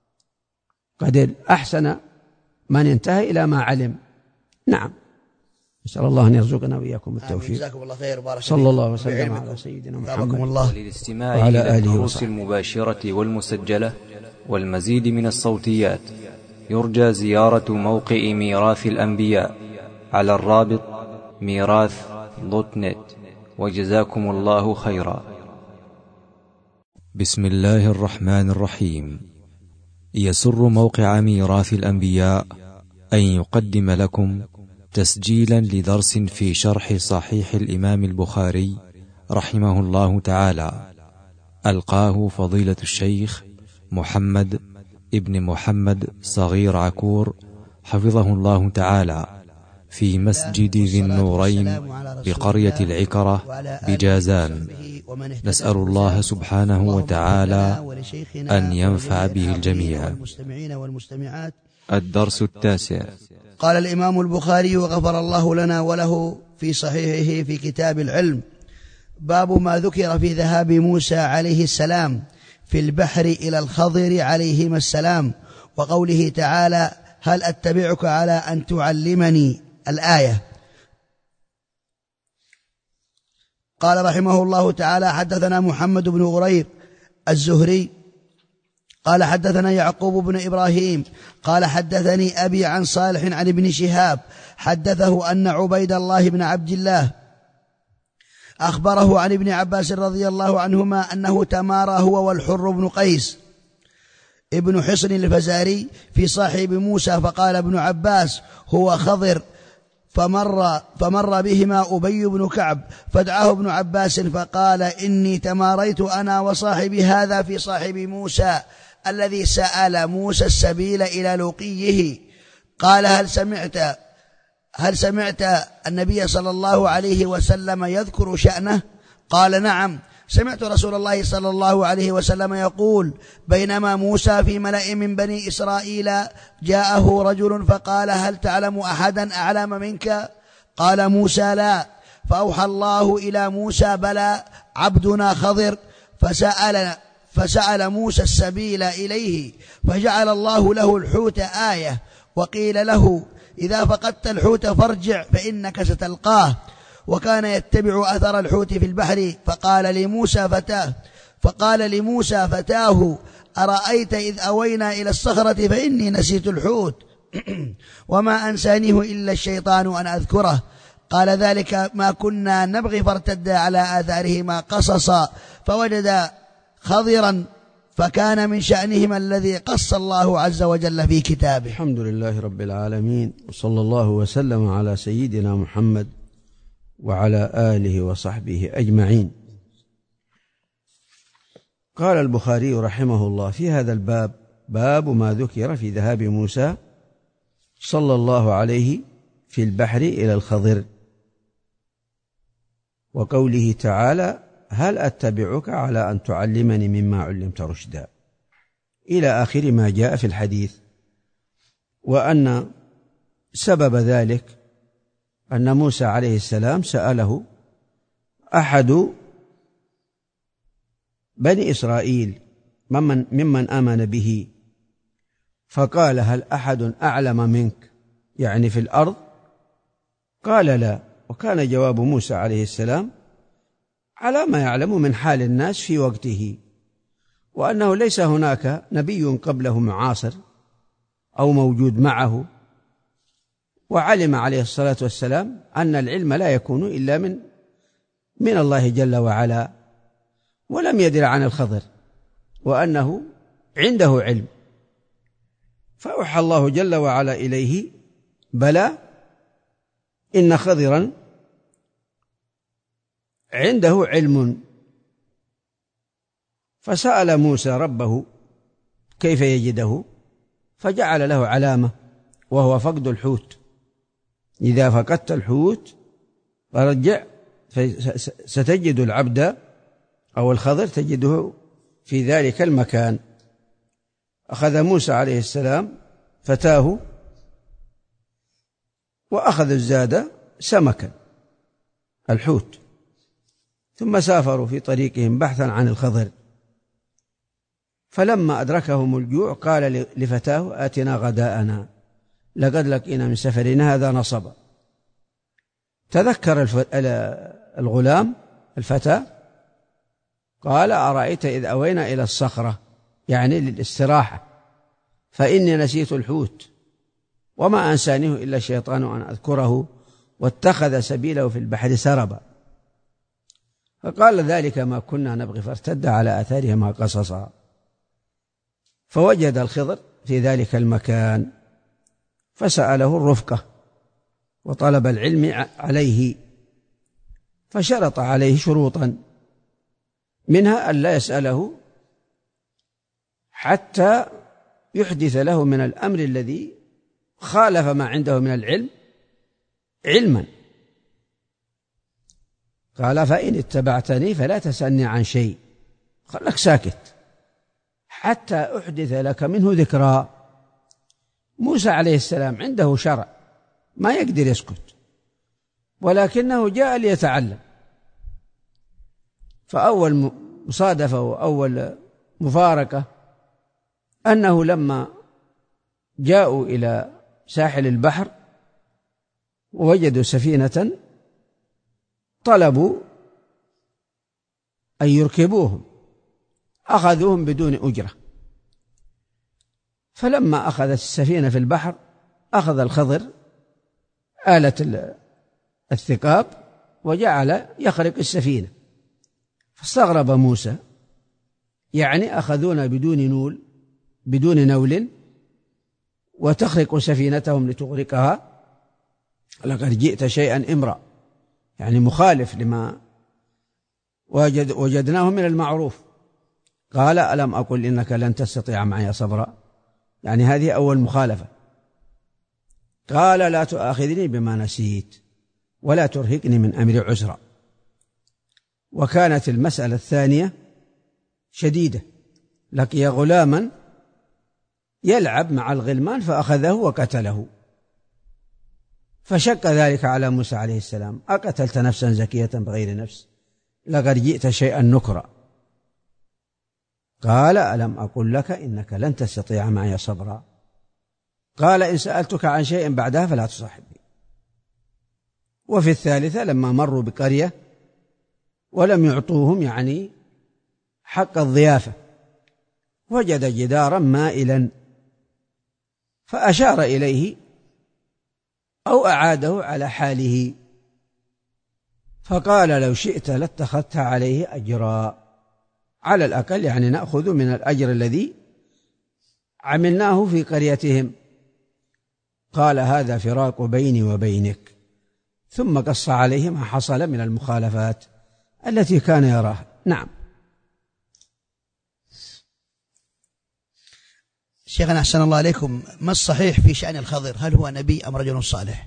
قد أحسن من انتهى إلى ما علم. نعم. نسأل الله أن يرزقنا وإياكم التوفيق. جزاكم الله خير وبارك صلى الله وسلم على سيدنا محمد وللاستماع وعلى إلى آله الدروس وصحبه المباشرة والمسجلة والمزيد من الصوتيات يرجى زيارة موقع ميراث الأنبياء على الرابط ميراث دوت نت. وجزاكم الله خيرا. بسم الله الرحمن الرحيم. يسر موقع ميراث الأنبياء أن يقدم لكم تسجيلا لدرس في شرح صحيح الإمام البخاري رحمه الله تعالى، ألقاه فضيلة الشيخ محمد ابن محمد صغير عكور حفظه الله تعالى في مسجد ذي النورين بقرية العكرة بجازان. نسأل الله سبحانه وتعالى أن ينفع به الجميع. الدرس التاسع. قال الإمام البخاري وغفر الله لنا وله في صحيحه في كتاب العلم: باب ما ذكر في ذهاب موسى عليه السلام في البحر إلى الخضر عليهما السلام، وقوله تعالى: هل أتبعك على أن تعلمني، الآية. قال رحمه الله تعالى: حدثنا محمد بن غرير الزهري قال حدثنا يعقوب بن إبراهيم قال حدثني أبي عن صالح عن ابن شهاب حدثه أن عبيد الله بن عبد الله أخبره عن ابن عباس رضي الله عنهما أنه تمارى هو والحر بن قيس ابن حصن الفزاري في صاحب موسى، فقال ابن عباس: هو خضر. فمر, فمر بهما أبي بن كعب فدعاه ابن عباس فقال: إني تماريت أنا وصاحبي هذا في صاحب موسى الذي سأل موسى السبيل إلى لقيه. قال: هل سمعت هل سمعت النبي صلى الله عليه وسلم يذكر شأنه؟ قال: نعم، سمعت رسول الله صلى الله عليه وسلم يقول: بينما موسى في ملأ من بني إسرائيل جاءه رجل فقال: هل تعلم أحدا أعلم منك؟ قال موسى: لا. فأوحى الله إلى موسى: بلى، عبدنا خضر. فسأل, فسأل موسى السبيل إليه، فجعل الله له الحوت آية، وقيل له: إذا فقدت الحوت فارجع فإنك ستلقاه. وكان يتبع أثر الحوت في البحر، فقال لموسى فتاه فقال لموسى فتاه: أرأيت إذ أوينا إلى الصخرة فإني نسيت الحوت وما أنسانيه إلا الشيطان أن أذكره. قال: ذلك ما كنا نبغي، فارتد على آثارهما قصصا فوجد خضرا، فكان من شأنهما الذي قص الله عز وجل في كتابه. الحمد لله رب العالمين، وصلى الله وسلم على سيدنا محمد وعلى آله وصحبه أجمعين. قال البخاري رحمه الله في هذا الباب: باب ما ذكر في ذهاب موسى صلى الله عليه في البحر إلى الخضر، وقوله تعالى: هل أتبعك على أن تعلمني مما علمت رشدا، إلى آخر ما جاء في الحديث. وأن سبب ذلك أن موسى عليه السلام سأله أحد بني إسرائيل ممن, ممن آمن به، فقال: هل أحد أعلم منك، يعني في الأرض؟ قال: لا. وكان جواب موسى عليه السلام على ما يعلم من حال الناس في وقته، وأنه ليس هناك نبي قبله معاصر أو موجود معه. وعلم عليه الصلاة والسلام أن العلم لا يكون إلا من من الله جل وعلا، ولم يدر عن الخضر وأنه عنده علم. فأوحى الله جل وعلا إليه: بلى، إن خضرا عنده علم. فسأل موسى ربه كيف يجده، فجعل له علامة وهو فقد الحوت. إذا فقدت الحوت فرجع، ستجد العبد أو الخضر تجده في ذلك المكان. أخذ موسى عليه السلام فتاه وأخذ الزاد سمكا الحوت، ثم سافروا في طريقهم بحثا عن الخضر. فلما أدركهم الجوع قال لفتاه: آتنا غداءنا لقد لقينا من سفرنا هذا نصبا. تذكر الغلام الفتى قال أرأيت إذ أوينا إلى الصخرة، يعني للاستراحة، فإني نسيت الحوت وما أنسانيه إلا الشيطان أن أذكره واتخذ سبيله في البحر سربا. فقال ذلك ما كنا نبغي فارتد على آثارهما قصصا. فوجد الخضر في ذلك المكان فسأله الرفقة وطلب العلم عليه، فشرط عليه شروطا، منها أن لا يسأله حتى يحدث له من الأمر الذي خالف ما عنده من العلم علما. قال فإن اتبعتني فلا تسألني عن شيء، خلك ساكت حتى أحدث لك منه ذكرى. موسى عليه السلام عنده شرع ما يقدر يسكت، ولكنه جاء ليتعلم. فأول مصادفة وأول مفارقة أنه لما جاءوا إلى ساحل البحر ووجدوا سفينة طلبوا أن يركبوهم، أخذوهم بدون أجرة. فلما أخذت السفينة في البحر أخذ الخضر آلة الثقاب وجعل يخرق السفينة. فاستغرب موسى، يعني أخذونا بدون نول بدون نول وتخرق سفينتهم لتغرقها، لقد جئت شيئا إمرا، يعني مخالف لما وجد وجدناه من المعروف. قال ألم أقل إنك لن تستطيع معي صبرا، يعني هذه أول مخالفة. قال لا تؤاخذني بما نسيت ولا ترهقني من أمري عسرا. وكانت المسألة الثانية شديدة، لقي غلاما يلعب مع الغلمان فأخذه وقتله، فشق ذلك على موسى عليه السلام، أقتلت نفسا زكية بغير نفس لقد جئت شيئا نكرا. قال ألم أقل لك إنك لن تستطيع معي صبرا. قال إن سألتك عن شيء بعدها فلا تصاحبني. وفي الثالثة لما مروا بقرية ولم يعطوهم يعني حق الضيافة، وجد جدارا مائلا فأشار إليه أو أعاده على حاله، فقال لو شئت لاتخذت عليه أجرا، على الأقل يعني نأخذ من الأجر الذي عملناه في قريتهم. قال هذا فراق بيني وبينك، ثم قص عليه ما حصل من المخالفات التي كان يراها. نعم. شيخنا أحسن الله عليكم، ما الصحيح في شأن الخضر؟ هل هو نبي أم رجل صالح؟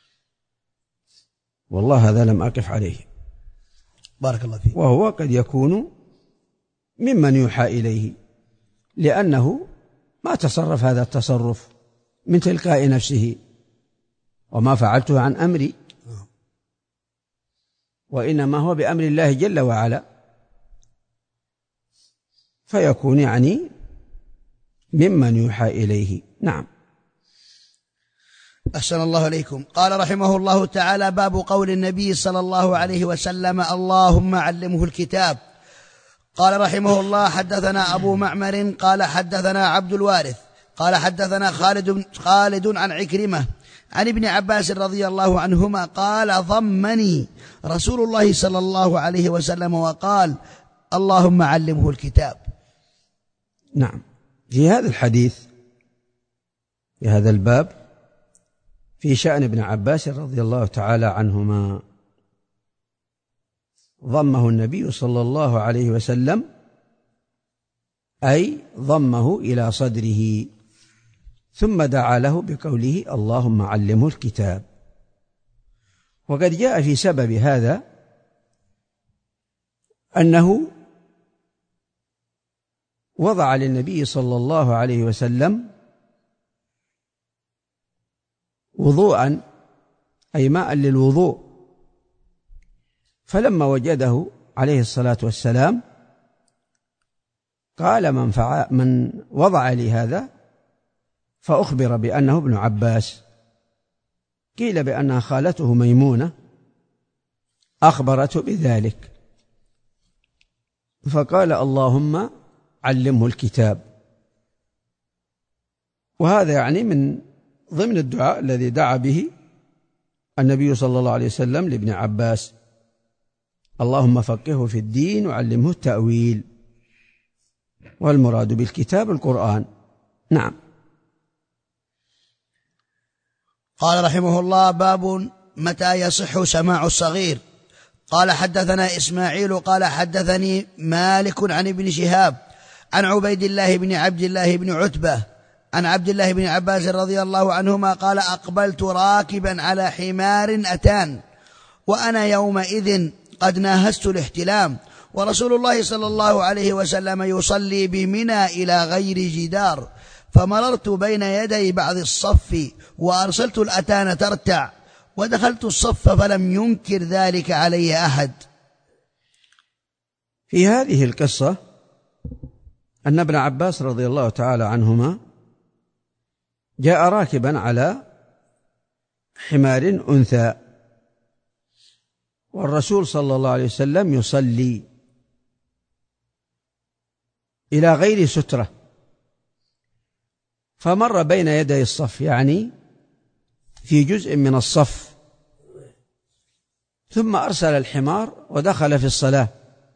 والله هذا لم أقف عليه، بارك الله فيك. وهو قد يكون ممن يوحى إليه، لأنه ما تصرف هذا التصرف من تلقاء نفسه، وما فعلته عن أمري، وإنما هو بأمر الله جل وعلا، فيكون يعني ممن يوحى إليه. نعم. أحسن الله عليكم. قال رحمه الله تعالى: باب قول النبي صلى الله عليه وسلم: اللهم علمه الكتاب. قال رحمه الله: حدثنا أبو معمر قال حدثنا عبد الوارث قال حدثنا خالد خالد عن عكرمة عن ابن عباس رضي الله عنهما قال: ضمني رسول الله صلى الله عليه وسلم وقال: اللهم علمه الكتاب. نعم. في هذا الحديث في هذا الباب في شأن ابن عباس رضي الله تعالى عنهما، ضمه النبي صلى الله عليه وسلم، أي ضمه إلى صدره، ثم دعا له بقوله: اللهم علمه الكتاب. وقد جاء في سبب هذا أنه وضع للنبي صلى الله عليه وسلم وضوءا، أي ماء للوضوء، فلما وجده عليه الصلاة والسلام قال: من, فع... من وضع لي هذا؟ فأخبر بأنه ابن عباس، قيل بأنها خالته ميمونة أخبرته بذلك، فقال اللهم علمه الكتاب. وهذا يعني من ضمن الدعاء الذي دعا به النبي صلى الله عليه وسلم لابن عباس: اللهم فقهه في الدين وعلمه التأويل. والمراد بالكتاب القرآن. نعم. قال رحمه الله: باب متى يصح سماع الصغير. قال حدثنا إسماعيل قال حدثني مالك عن ابن شهاب عن عبيد الله بن عبد الله بن عتبة عن عبد الله بن عباس رضي الله عنهما قال: أقبلت راكبا على حمار أتان وأنا يومئذ قد ناهزت الاحتلام، ورسول الله صلى الله عليه وسلم يصلي بمنى إلى غير جدار، فمررت بين يدي بعض الصف وأرسلت الأتان ترتع، ودخلت الصف فلم ينكر ذلك علي أحد. في هذه القصة أن ابن عباس رضي الله تعالى عنهما جاء راكبا على حمار أنثى، والرسول صلى الله عليه وسلم يصلي إلى غير سترة، فمر بين يدي الصف، يعني في جزء من الصف، ثم أرسل الحمار ودخل في الصلاة،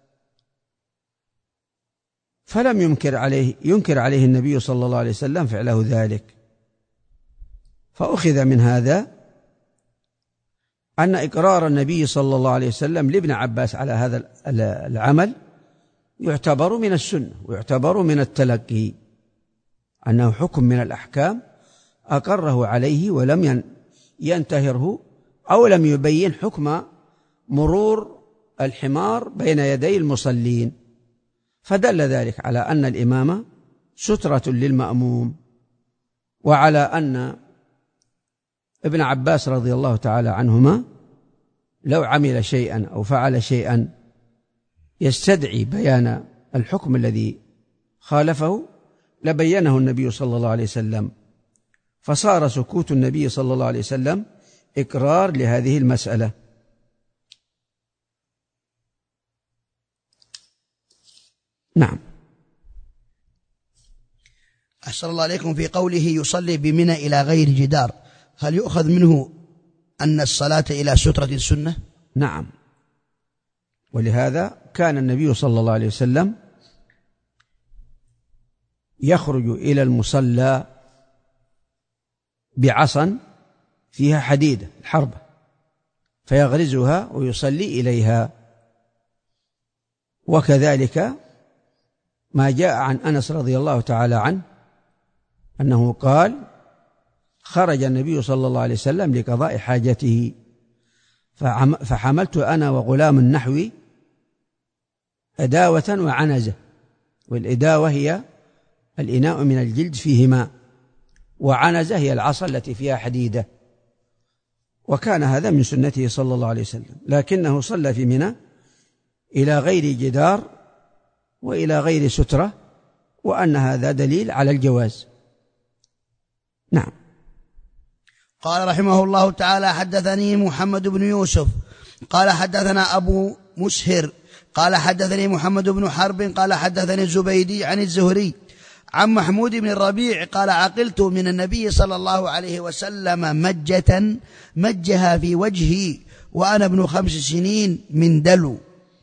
فلم ينكر عليه ينكر عليه النبي صلى الله عليه وسلم فعله ذلك. فأخذ من هذا أن إقرار النبي صلى الله عليه وسلم لابن عباس على هذا العمل يعتبر من السنة ويعتبر من التلقي، أنه حكم من الأحكام أقره عليه ولم ينتهره أو لم يبين حكم مرور الحمار بين يدي المصلين، فدل ذلك على أن الإمامة سترة للمأموم، وعلى أن ابن عباس رضي الله تعالى عنهما لو عمل شيئا أو فعل شيئا يستدعي بيان الحكم الذي خالفه لبينه النبي صلى الله عليه وسلم، فصار سكوت النبي صلى الله عليه وسلم إقرار لهذه المسألة. نعم. أحسن الله عليكم. في قوله يصلي بمنى إلى غير جدار، هل يؤخذ منه أن الصلاة إلى سترة سنة؟ نعم، ولهذا كان النبي صلى الله عليه وسلم يخرج إلى المصلى بعصا فيها حديدة الحربة فيغرزها ويصلي إليها. وكذلك ما جاء عن أنس رضي الله تعالى عنه أنه قال: خرج النبي صلى الله عليه وسلم لقضاء حاجته فحملت أنا وغلام نحوي أداوة وعنزة، والإداوة هي الإناء من الجلد فيه ماء، وعنزة هي العصا التي فيها حديدة. وكان هذا من سنته صلى الله عليه وسلم، لكنه صلى في منى إلى غير جدار وإلى غير سترة، وأن هذا دليل على الجواز. نعم. قال رحمه الله تعالى: حدثني محمد بن يوسف قال حدثنا أبو مسهر قال حدثني محمد بن حرب قال حدثني الزبيدي عن الزهري عن محمود بن الربيع قال: عقلت من النبي صلى الله عليه وسلم مجة مجها في وجهي وأنا ابن خمس سنين من دلو.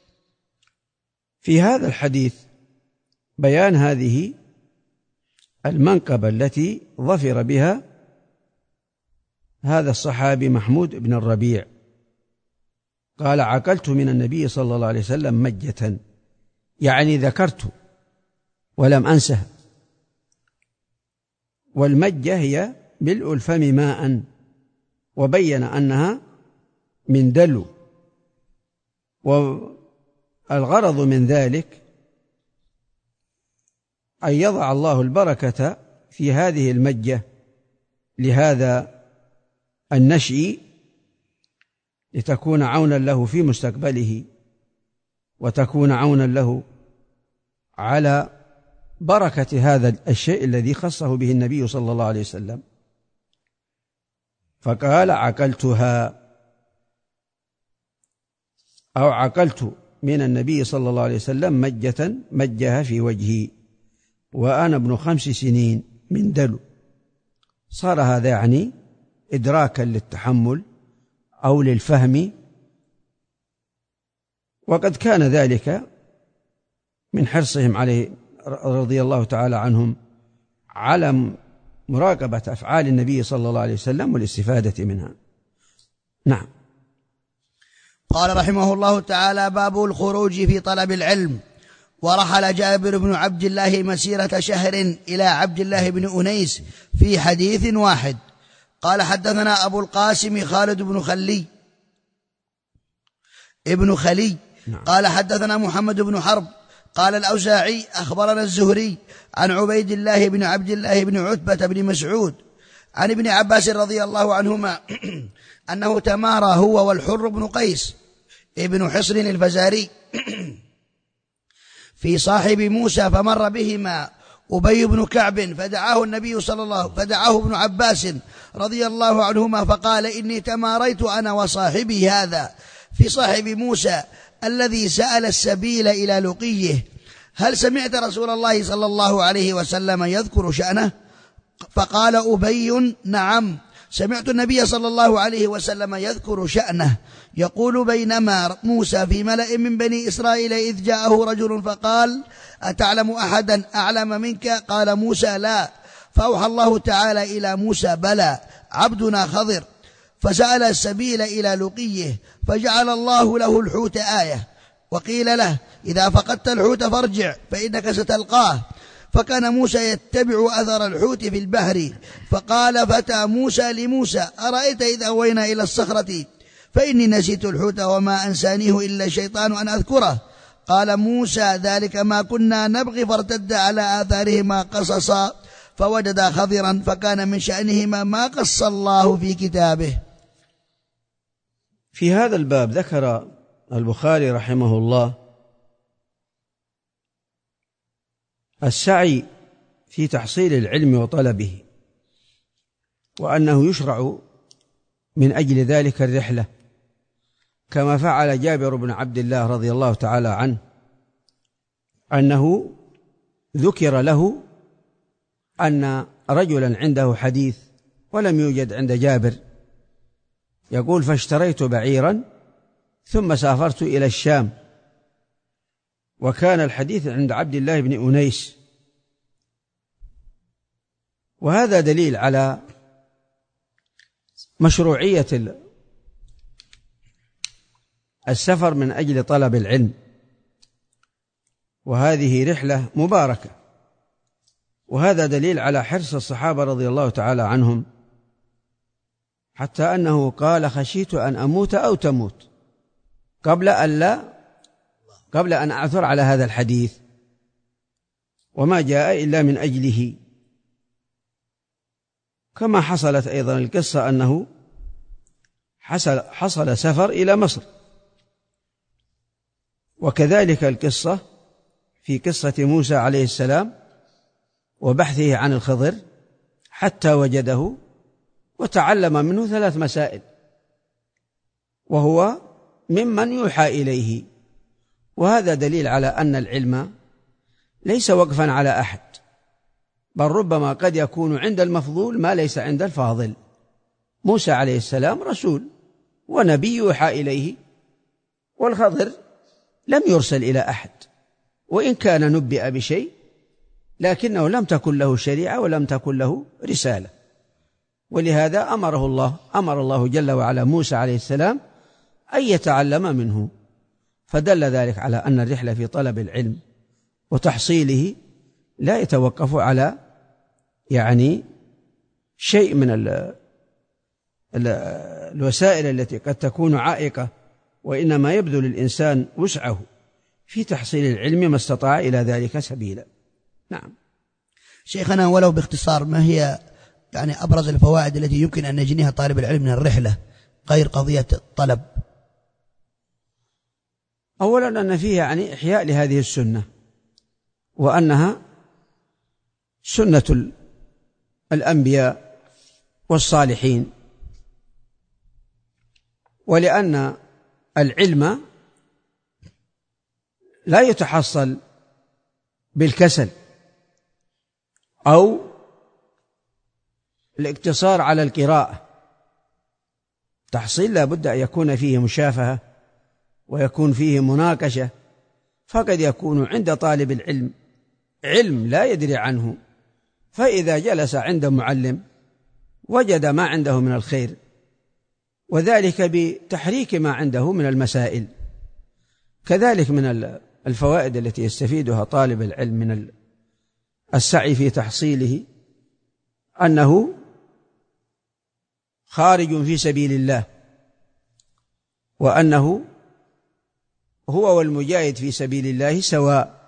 في هذا الحديث بيان هذه المنقبة التي ظفر بها هذا الصحابي محمود بن الربيع. قال: عقلت من النبي صلى الله عليه وسلم مجة، يعني ذكرت ولم أنسه. والمجة هي ملء الفم ماء، وبين أنها من دلو، والغرض من ذلك أن يضع الله البركة في هذه المجة لهذا النشء لتكون عونا له في مستقبله، وتكون عونا له على بركة هذا الشيء الذي خصه به النبي صلى الله عليه وسلم. فقال: عقلتها. أو عقلت من النبي صلى الله عليه وسلم مجة مجها في وجهي وأنا ابن خمس سنين من دلو. صار هذا يعني إدراكا للتحمل أو للفهم، وقد كان ذلك من حرصهم عليه رضي الله تعالى عنهم على مراقبة أفعال النبي صلى الله عليه وسلم والاستفادة منها. نعم. قال رحمه الله تعالى: باب الخروج في طلب العلم. ورحل جابر بن عبد الله مسيرة شهر إلى عبد الله بن أنيس في حديث واحد. قال: حدثنا أبو القاسم خالد بن خلي ابن خلي قال: حدثنا محمد بن حرب قال: الأوزاعي أخبرنا الزهري عن عبيد الله بن عبد الله بن عتبة بن مسعود عن ابن عباس رضي الله عنهما أنه تمارى هو والحر بن قيس ابن حصن الفزاري في صاحب موسى، فمر بهما أبي بن كعب فدعاه النبي صلى الله فدعاه ابن عباس رضي الله عنهما فقال: إني تماريت أنا وصاحبي هذا في صاحب موسى الذي سأل السبيل إلى لقيه، هل سمعت رسول الله صلى الله عليه وسلم يذكر شأنه؟ فقال أبي: نعم، سمعت النبي صلى الله عليه وسلم يذكر شأنه يقول: بينما موسى في ملأ من بني إسرائيل إذ جاءه رجل فقال: أتعلم أحدا أعلم منك؟ قال موسى: لا. فأوحى الله تعالى إلى موسى: بلى، عبدنا خضر، فسأل السبيل إلى لقيه فجعل الله له الحوت آية، وقيل له: إذا فقدت الحوت فارجع فإنك ستلقاه. فكان موسى يتبع أثر الحوت في البحر، فقال فتى موسى لموسى: أرأيت إذا أوينا إلى الصخرة فإني نسيت الحوت وما أنسانيه إلا الشيطان أن أذكره. قال موسى: ذلك ما كنا نبغي، فارتد على آثارهما قصصا فوجدا خضرا، فكان من شأنهما ما قص الله في كتابه. في هذا الباب ذكر البخاري رحمه الله السعي في تحصيل العلم وطلبه، وأنه يشرع من أجل ذلك الرحلة، كما فعل جابر بن عبد الله رضي الله تعالى عنه، أنه ذكر له أن رجلا عنده حديث ولم يوجد عند جابر، يقول: فاشتريت بعيرا ثم سافرت إلى الشام، وكان الحديث عند عبد الله بن أنيس. وهذا دليل على مشروعية السفر من أجل طلب العلم، وهذه رحلة مباركة، وهذا دليل على حرص الصحابة رضي الله تعالى عنهم، حتى أنه قال: خشيت أن أموت أو تموت قبل أن لا قبل أن أعثر على هذا الحديث، وما جاء إلا من أجله. كما حصلت أيضا القصة أنه حصل, حصل سفر إلى مصر، وكذلك القصة في قصة موسى عليه السلام وبحثه عن الخضر حتى وجده وتعلم منه ثلاث مسائل، وهو ممن يوحى إليه. وهذا دليل على أن العلم ليس وقفا على أحد، بل ربما قد يكون عند المفضول ما ليس عند الفاضل. موسى عليه السلام رسول ونبي يوحى إليه، والخضر لم يرسل إلى أحد، وإن كان نبئ بشيء لكنه لم تكن له شريعة ولم تكن له رسالة، ولهذا أمره الله أمر الله جل وعلا موسى عليه السلام أن يتعلم منه. فدل ذلك على أن الرحلة في طلب العلم وتحصيله لا يتوقف على يعني شيء من ال ال الوسائل التي قد تكون عائقة، وإنما يبذل الإنسان وسعه في تحصيل العلم ما استطاع إلى ذلك سبيلا. نعم. شيخنا، ولو باختصار، ما هي يعني أبرز الفوائد التي يمكن أن يجنيها طالب العلم من الرحلة غير قضية الطلب؟ أولا أن فيها يعني إحياء لهذه السنة، وأنها سنة الأنبياء والصالحين، ولأن العلم لا يتحصل بالكسل أو الاقتصار على القراءة. تحصيل لا بد أن يكون فيه مشافهة ويكون فيه مناقشة، فقد يكون عند طالب العلم علم لا يدري عنه، فإذا جلس عند معلم وجد ما عنده من الخير، وذلك بتحريك ما عنده من المسائل. كذلك من الفوائد التي يستفيدها طالب العلم من السعي في تحصيله أنه خارج في سبيل الله، وأنه هو والمجاهد في سبيل الله سواء.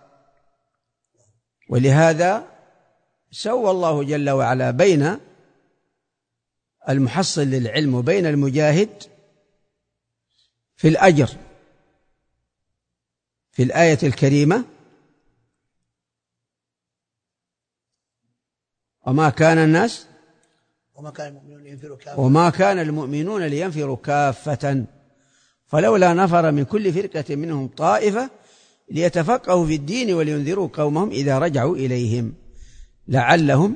ولهذا سوى الله جل وعلا بين المحصل للعلم وبين المجاهد في الأجر في الآية الكريمة: وما كان الناس وما كان المؤمنون لينفروا كافة وما كان المؤمنون لينفروا كافة فلولا نفر من كل فرقة منهم طائفة ليتفقهوا في الدين ولينذروا قومهم إذا رجعوا إليهم لعلهم.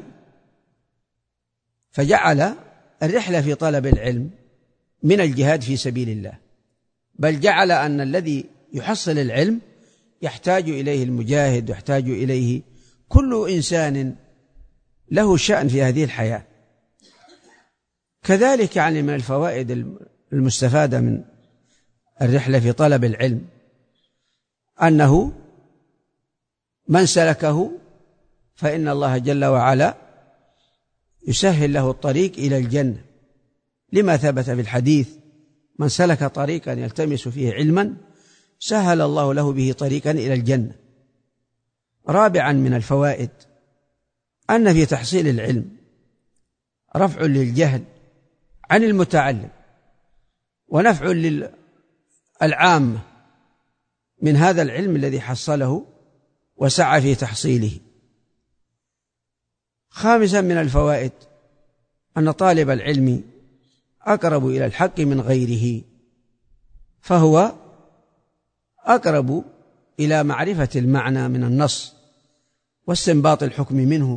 فجعل الرحلة في طلب العلم من الجهاد في سبيل الله، بل جعل أن الذي يحصل العلم يحتاج إليه المجاهد، يحتاج إليه كل إنسان له شأن في هذه الحياة. كذلك يعني من الفوائد المستفادة من الرحلة في طلب العلم أنه من سلكه فإن الله جل وعلا يسهل له الطريق إلى الجنة، لما ثبت في الحديث: من سلك طريقا يلتمس فيه علما سهل الله له به طريقا إلى الجنة. رابعا من الفوائد أن في تحصيل العلم رفع للجهل عن المتعلم ونفع للعامة من هذا العلم الذي حصله وسعى في تحصيله. خامسا من الفوائد أن طالب العلم أقرب إلى الحق من غيره، فهو أقرب إلى معرفة المعنى من النص واستنباط الحكم منه،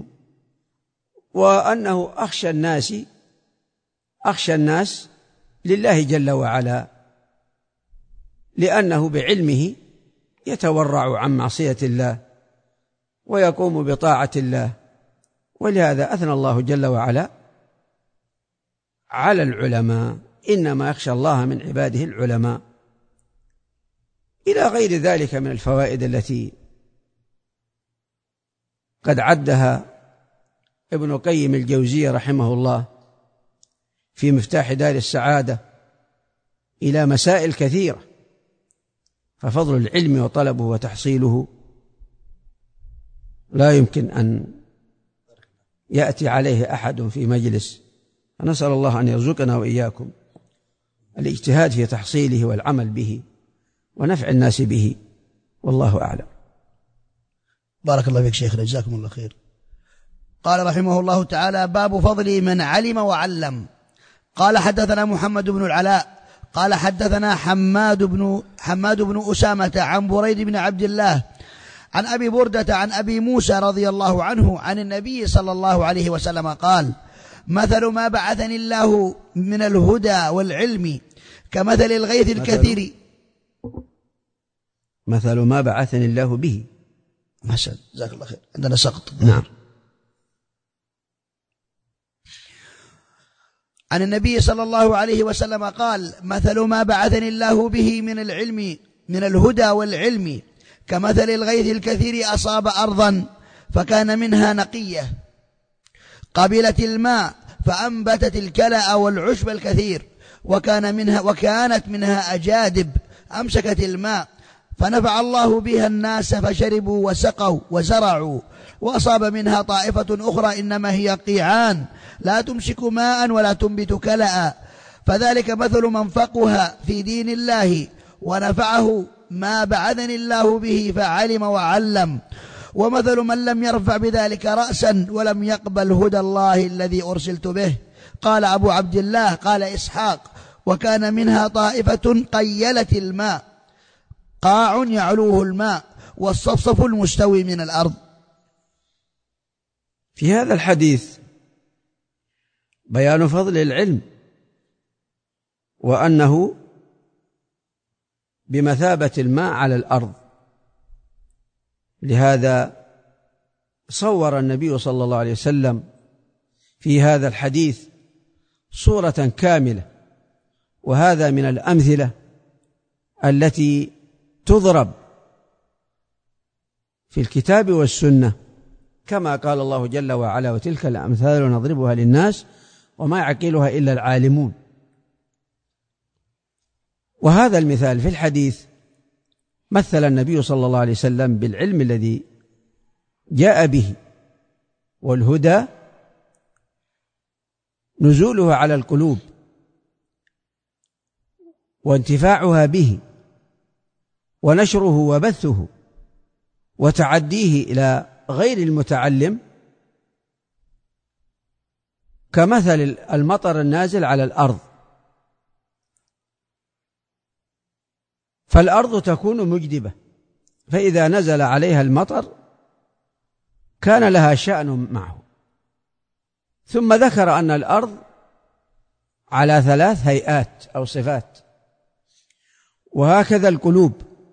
وأنه أخشى الناس أخشى الناس لله جل وعلا، لأنه بعلمه يتورع عن معصية الله ويقوم بطاعة الله. ولهذا أثنى الله جل وعلا على العلماء: إنما يخشى الله من عباده العلماء، إلى غير ذلك من الفوائد التي قد عدها ابن القيم الجوزية رحمه الله في مفتاح دار السعادة إلى مسائل كثيرة. ففضل العلم وطلبه وتحصيله لا يمكن أن يأتي عليه أحد في مجلس، فنسأل الله أن يرزقنا وإياكم الاجتهاد في تحصيله والعمل به ونفع الناس به، والله أعلم. بارك الله فيك شيخنا، جزاكم الله خير. قال رحمه الله تعالى: باب فضل من علم وعلم. قال حدثنا محمد بن العلاء قال حدثنا حماد بن حماد بن أسامة عن بريد بن عبد الله عن أبي بردة عن أبي موسى رضي الله عنه عن النبي صلى الله عليه وسلم قال: مثل ما بعثني الله من الهدى والعلم كمثل الغيث الكثير. مثل ما بعثني الله به. مثل، جزاك الله خير، عندنا سقط. نعم. عن النبي صلى الله عليه وسلم قال: مثل ما بعثني الله به من العلم من الهدى والعلم كمثل الغيث الكثير أصاب أرضا فكان منها نقية قبلت الماء فأنبتت الكلأ والعشب الكثير، وكان منها وكانت منها أجادب أمسكت الماء فنفع الله بها الناس فشربوا وسقوا وزرعوا، وأصاب منها طائفة أخرى إنما هي قيعان لا تمسك ماء ولا تنبت كلأ، فذلك مثل من فقه في دين الله ونفعه ما بعثني الله به فعلم وعلم، ومثل من لم يرفع بذلك رأسا ولم يقبل هدى الله الذي أرسلت به. قال أبو عبد الله قال إسحاق: وكان منها طائفة قيلت الماء، قاع يعلوه الماء، والصفصف المستوي من الأرض. في هذا الحديث بيان فضل العلم، وأنه بمثابة الماء على الأرض. لهذا صور النبي صلى الله عليه وسلم في هذا الحديث صورة كاملة، وهذا من الأمثلة التي تضرب في الكتاب والسنة، كما قال الله جل وعلا: وتلك الأمثال نضربها للناس وما يعقلها إلا العالمون. وهذا المثال في الحديث مثل النبي صلى الله عليه وسلم بالعلم الذي جاء به، والهدى نزوله على القلوب وانتفاعها به ونشره وبثه وتعديه إلى غير المتعلم كمثل المطر النازل على الأرض. فالأرض تكون مجدبة، فإذا نزل عليها المطر كان لها شأن معه. ثم ذكر أن الأرض على ثلاث هيئات أو صفات، وهكذا القلوب،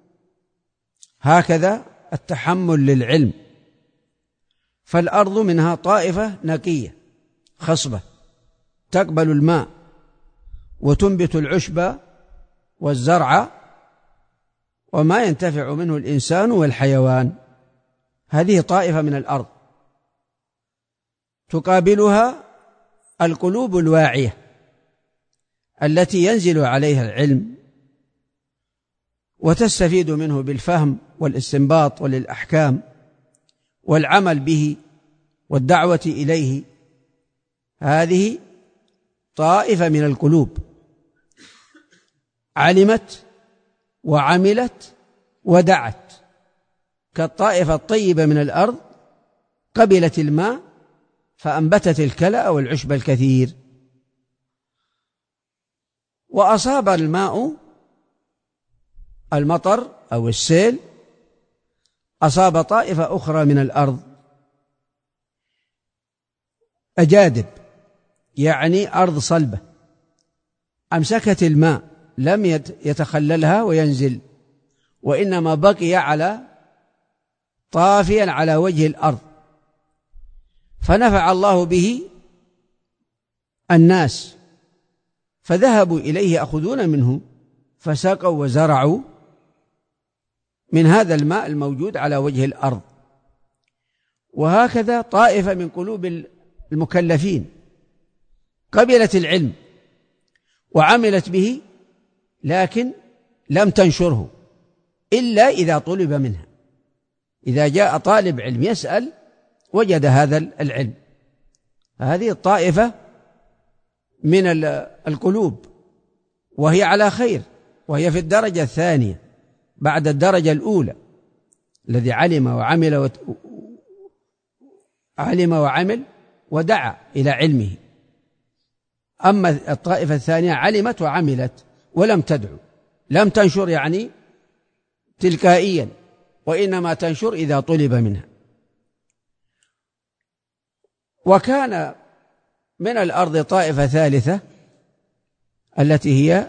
هكذا التحمل للعلم. فالأرض منها طائفة نقية خصبة تقبل الماء وتنبت العشب والزرع وما ينتفع منه الإنسان والحيوان، هذه طائفة من الأرض. تقابلها القلوب الواعية التي ينزل عليها العلم وتستفيد منه بالفهم والاستنباط وللأحكام والعمل به والدعوة إليه. هذه طائفة من القلوب علمت وعملت ودعت، كالطائفة الطيبة من الأرض قبلت الماء فأنبتت الكلأ والعشب الكثير. وأصاب الماء المطر أو السيل أصاب طائفة أخرى من الأرض أجادب، يعني أرض صلبة أمسكت الماء لم يتخللها وينزل، وإنما بقي على طافيا على وجه الأرض، فنفع الله به الناس فذهبوا إليه يأخذون منه فسقوا وزرعوا من هذا الماء الموجود على وجه الأرض. وهكذا طائفة من قلوب المكلفين قبلت العلم وعملت به، لكن لم تنشره إلا إذا طلب منها. إذا جاء طالب علم يسأل وجد هذا العلم. هذه الطائفة من القلوب وهي على خير، وهي في الدرجة الثانية بعد الدرجة الأولى، الذي علم وعمل وت... علم وعمل ودعا إلى علمه. أما الطائفة الثانية علمت وعملت ولم تدعو، لم تنشر يعني تلكائيا، وإنما تنشر إذا طلب منها. وكان من الأرض طائفة ثالثة التي هي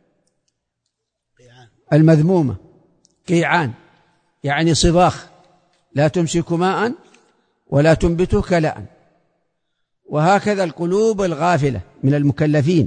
المذمومة، قيعان يعني صباخ لا تمسك ماء ولا تنبت كلأ. وهكذا القلوب الغافلة من المكلفين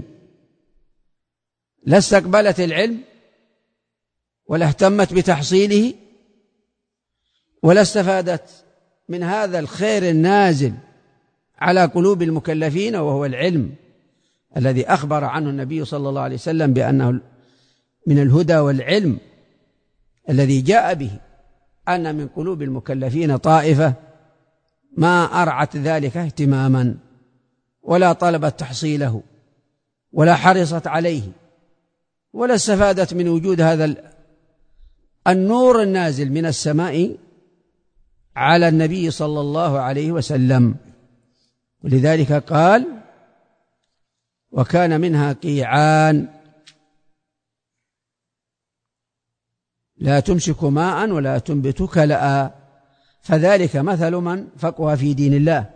لا استقبلت العلم ولا اهتمت بتحصيله ولا استفادت من هذا الخير النازل على قلوب المكلفين، وهو العلم الذي أخبر عنه النبي صلى الله عليه وسلم بأنه من الهدى والعلم الذي جاء به، أن من قلوب المكلفين طائفة ما أرعت ذلك اهتماما ولا طلبت تحصيله ولا حرصت عليه ولا استفادت من وجود هذا النور النازل من السماء على النبي صلى الله عليه وسلم. ولذلك قال: وكان منها قيعان لا تمسك ماء ولا تنبت كلأ، فذلك مثل من فقه في دين الله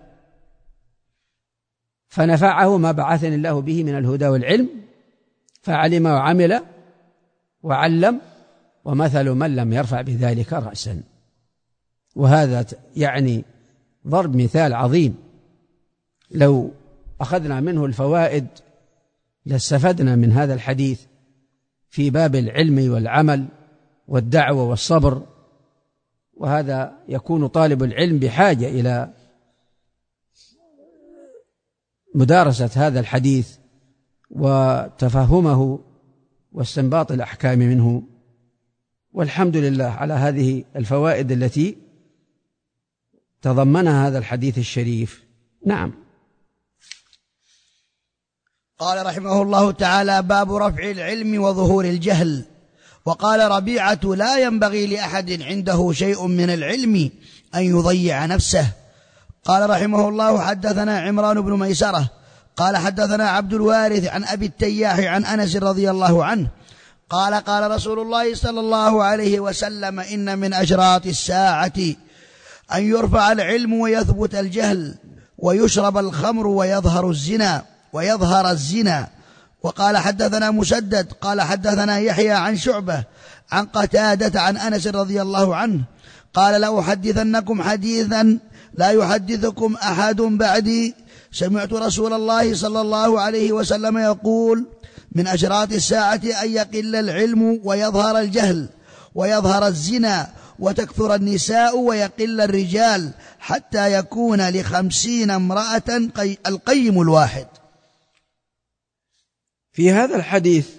فنفعه ما بعثني الله به من الهدى والعلم، فعلم وعمل وعلم، ومثل من لم يرفع بذلك رأسا. وهذا يعني ضرب مثال عظيم، لو أخذنا منه الفوائد لاستفدنا من هذا الحديث في باب العلم والعمل والدعوة والصبر. وهذا يكون طالب العلم بحاجة إلى مدارسة هذا الحديث وتفهمه واستنباط الأحكام منه. والحمد لله على هذه الفوائد التي تضمنها هذا الحديث الشريف. نعم. قال رحمه الله تعالى: باب رفع العلم وظهور الجهل. وقال ربيعة: لا ينبغي لأحد عنده شيء من العلم أن يضيع نفسه. قال رحمه الله: حدثنا عمران بن ميسرة قال حدثنا عبد الوارث عن أبي التياح عن أنس رضي الله عنه قال: قال رسول الله صلى الله عليه وسلم: إن من أشراط الساعة أن يرفع العلم ويثبت الجهل ويشرب الخمر ويظهر الزنا ويظهر الزنا. وقال حدثنا مسدد قال حدثنا يحيى عن شعبة عن قتادة عن أنس رضي الله عنه قال: لأحدثنكم حديثا لا يحدثكم أحد بعدي، سمعت رسول الله صلى الله عليه وسلم يقول: من أشراط الساعة أن يقل العلم ويظهر الجهل ويظهر الزنا وتكثر النساء ويقل الرجال حتى يكون لخمسين امرأة القيم الواحد. في هذا الحديث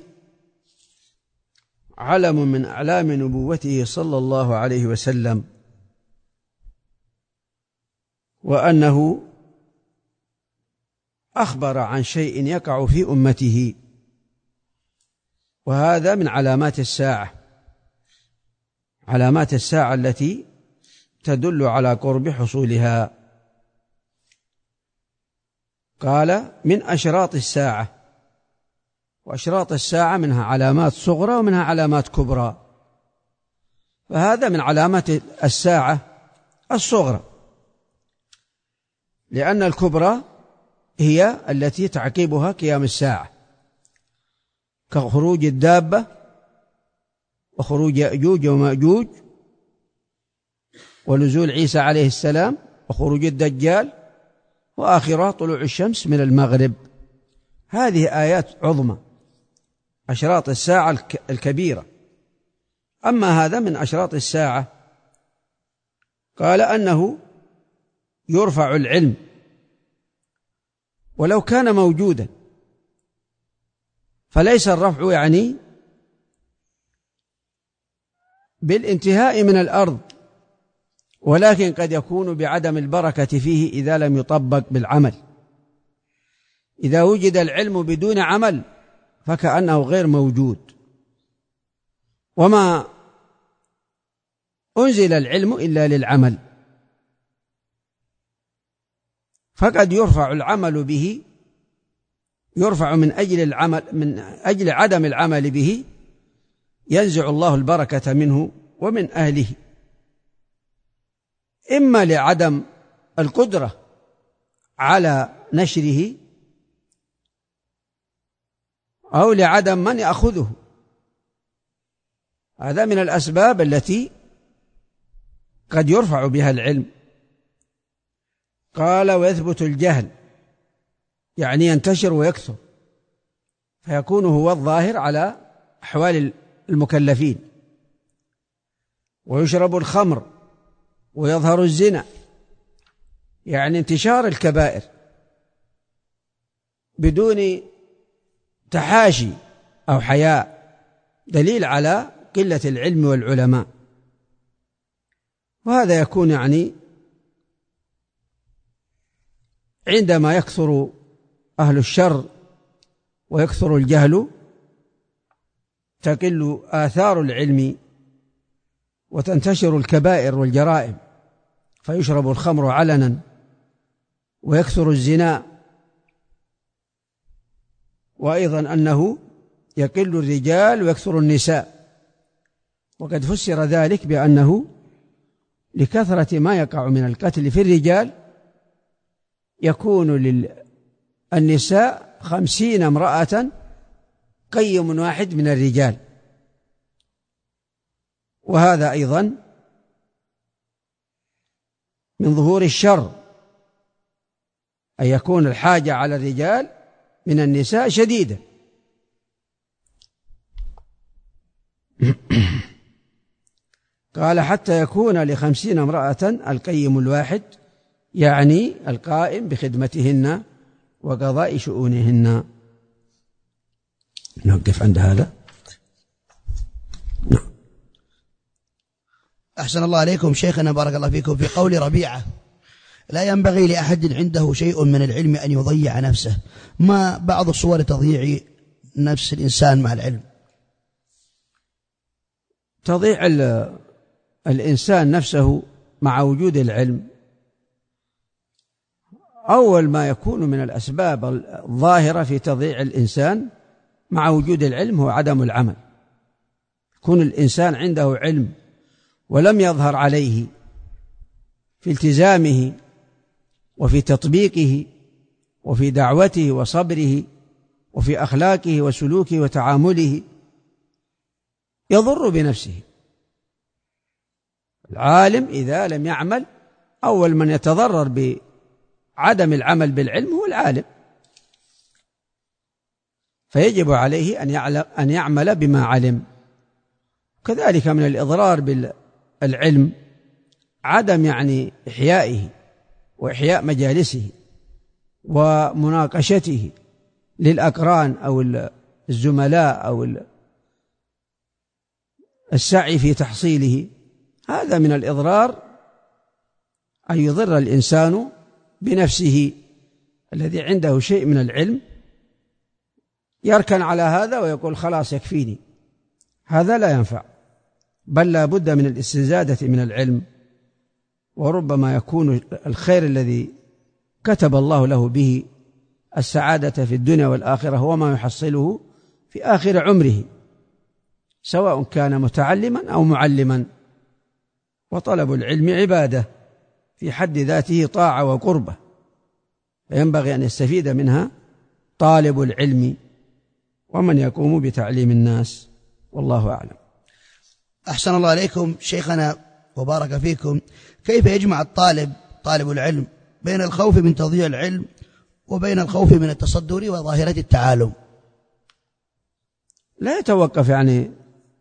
علم من أعلام نبوته صلى الله عليه وسلم، وأنه أخبر عن شيء يقع في أمته، وهذا من علامات الساعة، علامات الساعة التي تدل على قرب حصولها. قال: من أشراط الساعة، وأشراط الساعة منها علامات صغرى ومنها علامات كبرى، فهذا من علامات الساعة الصغرى، لأن الكبرى هي التي تعقبها قيام الساعة، كخروج الدابة وخروج يأجوج ومأجوج ونزول عيسى عليه السلام وخروج الدجال، وآخرها طلوع الشمس من المغرب. هذه آيات عظمى، أشراط الساعة الكبيرة. أما هذا من أشراط الساعة، قال أنه يرفع العلم ولو كان موجودا، فليس الرفع يعني بالانتهاء من الأرض، ولكن قد يكون بعدم البركة فيه إذا لم يطبق بالعمل. إذا وجد العلم بدون عمل فكأنه غير موجود، وما أنزل العلم إلا للعمل، فقد يرفع العمل به، يرفع من أجل العمل، من أجل عدم العمل به ينزع الله البركة منه ومن أهله، إما لعدم القدرة على نشره أو لعدم من يأخذه. هذا من الأسباب التي قد يرفع بها العلم. قال: ويثبت الجهل، يعني ينتشر ويكثر، فيكون هو الظاهر على أحوال المكلفين. ويشرب الخمر ويظهر الزنا، يعني انتشار الكبائر بدون تحاشي أو حياء، دليل على قلة العلم والعلماء. وهذا يكون يعني عندما يكثر أهل الشر ويكثر الجهل تقل آثار العلم وتنتشر الكبائر والجرائم، فيشرب الخمر علنا ويكثر الزنا، وأيضا أنه يقل الرجال ويكثر النساء، وقد فسر ذلك بأنه لكثرة ما يقع من القتل في الرجال يكون للنساء خمسين امرأة قيم واحد من الرجال. وهذا أيضا من ظهور الشر، أن يكون الحاجة على الرجال من النساء شديدة. قال حتى يكون لخمسين امرأة القيم الواحد، يعني القائم بخدمتهن وقضاء شؤونهن. نوقف عند هذا. أحسن الله عليكم شيخنا بارك الله فيكم. في قول ربيعة: لا ينبغي لأحد عنده شيء من العلم أن يضيع نفسه، ما بعض صور تضييع نفس الإنسان مع العلم؟ تضيع الإنسان نفسه مع وجود العلم أول ما يكون من الأسباب الظاهرة في تضييع الإنسان مع وجود العلم هو عدم العمل. يكون الإنسان عنده علم ولم يظهر عليه في التزامه وفي تطبيقه وفي دعوته وصبره وفي أخلاقه وسلوكه وتعامله، يضر بنفسه. العالم إذا لم يعمل، أول من يتضرر بعدم العمل بالعلم هو العالم، فيجب عليه أن يعمل بما علم. كذلك من الإضرار بالعلم عدم يعني إحيائه وإحياء مجالسه ومناقشته للأقران أو الزملاء أو السعي في تحصيله. هذا من الإضرار، أن يضر الإنسان بنفسه الذي عنده شيء من العلم يركن على هذا ويقول خلاص يكفيني. هذا لا ينفع، بل لا بد من الاستزادة من العلم. وربما يكون الخير الذي كتب الله له به السعادة في الدنيا والآخرة هو ما يحصله في آخر عمره، سواء كان متعلما أو معلما. وطلب العلم عبادة في حد ذاته، طاعة وقربة، فينبغي أن يستفيد منها طالب العلم ومن يقوم بتعليم الناس، والله أعلم. أحسن الله عليكم شيخنا وبارك فيكم. كيف يجمع الطالب طالب العلم بين الخوف من تضييع العلم وبين الخوف من التصدر وظاهرة التعالم؟ لا يتوقف يعني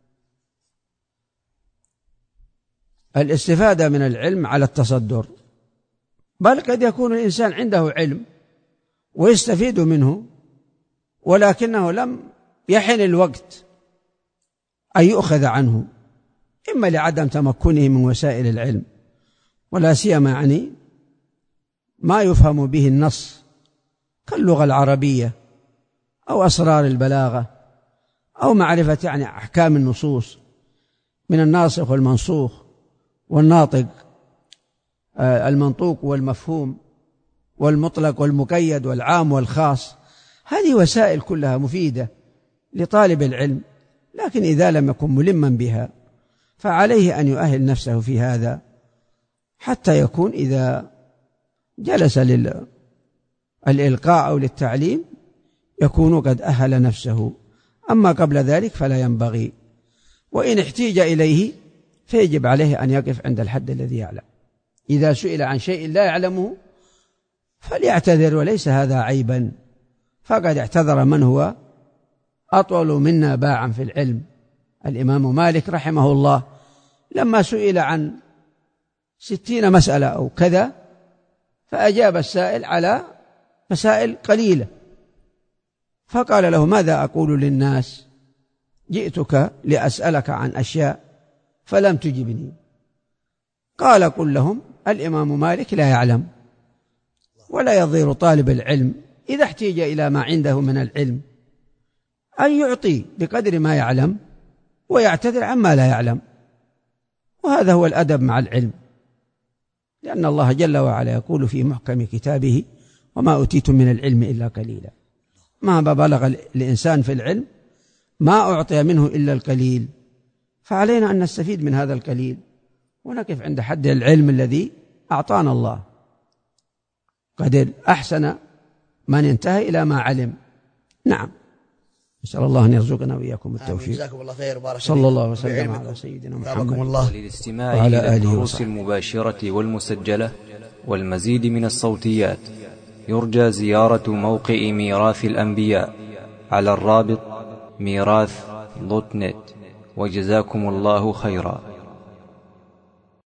الاستفادة من العلم على التصدر، بل قد يكون الإنسان عنده علم ويستفيد منه، ولكنه لم يحن الوقت أن يؤخذ عنه، إما لعدم تمكنه من وسائل العلم، ولا سيما يعني ما يفهم به النص كاللغة العربية أو أسرار البلاغة أو معرفة يعني أحكام النصوص من الناسخ والمنسوخ والناطق المنطوق والمفهوم والمطلق والمقيد والعام والخاص. هذه وسائل كلها مفيدة لطالب العلم، لكن إذا لم يكن ملما بها فعليه أن يؤهل نفسه في هذا، حتى يكون إذا جلس للإلقاء أو للتعليم يكون قد أهل نفسه. أما قبل ذلك فلا ينبغي، وإن احتيج إليه فيجب عليه أن يقف عند الحد الذي يعلم. إذا سئل عن شيء لا يعلمه فليعتذر، وليس هذا عيبا، فقد اعتذر من هو أطول منا باعا في العلم. الإمام مالك رحمه الله لما سئل عن ستين مسألة أو كذا فأجاب السائل على مسائل قليلة، فقال له: ماذا أقول للناس؟ جئتك لأسألك عن أشياء فلم تجبني. قال: قل لهم الإمام مالك لا يعلم. ولا يضير طالب العلم إذا احتيج إلى ما عنده من العلم أن يعطي بقدر ما يعلم ويعتذر عما لا يعلم، وهذا هو الأدب مع العلم، لأن الله جل وعلا يقول في محكم كتابه: وما أوتيتم من العلم إلا قليلا. ما بلغ الإنسان في العلم ما أعطي منه إلا القليل، فعلينا أن نستفيد من هذا القليل ونقف عند حد العلم الذي أعطانا الله. قد أحسن من انتهى إلى ما علم. نعم، نسأل الله أن يرزقنا وإياكم التوفيق. جزاكم الله خير، بارك صلى الله وسلم على سيدنا محمد الله. وللاستماع إلى الدروس المباشرة والمسجلة والمزيد من الصوتيات يرجى زيارة موقع ميراث الأنبياء على الرابط ميراث دوت نت. وجزاكم الله خيرا.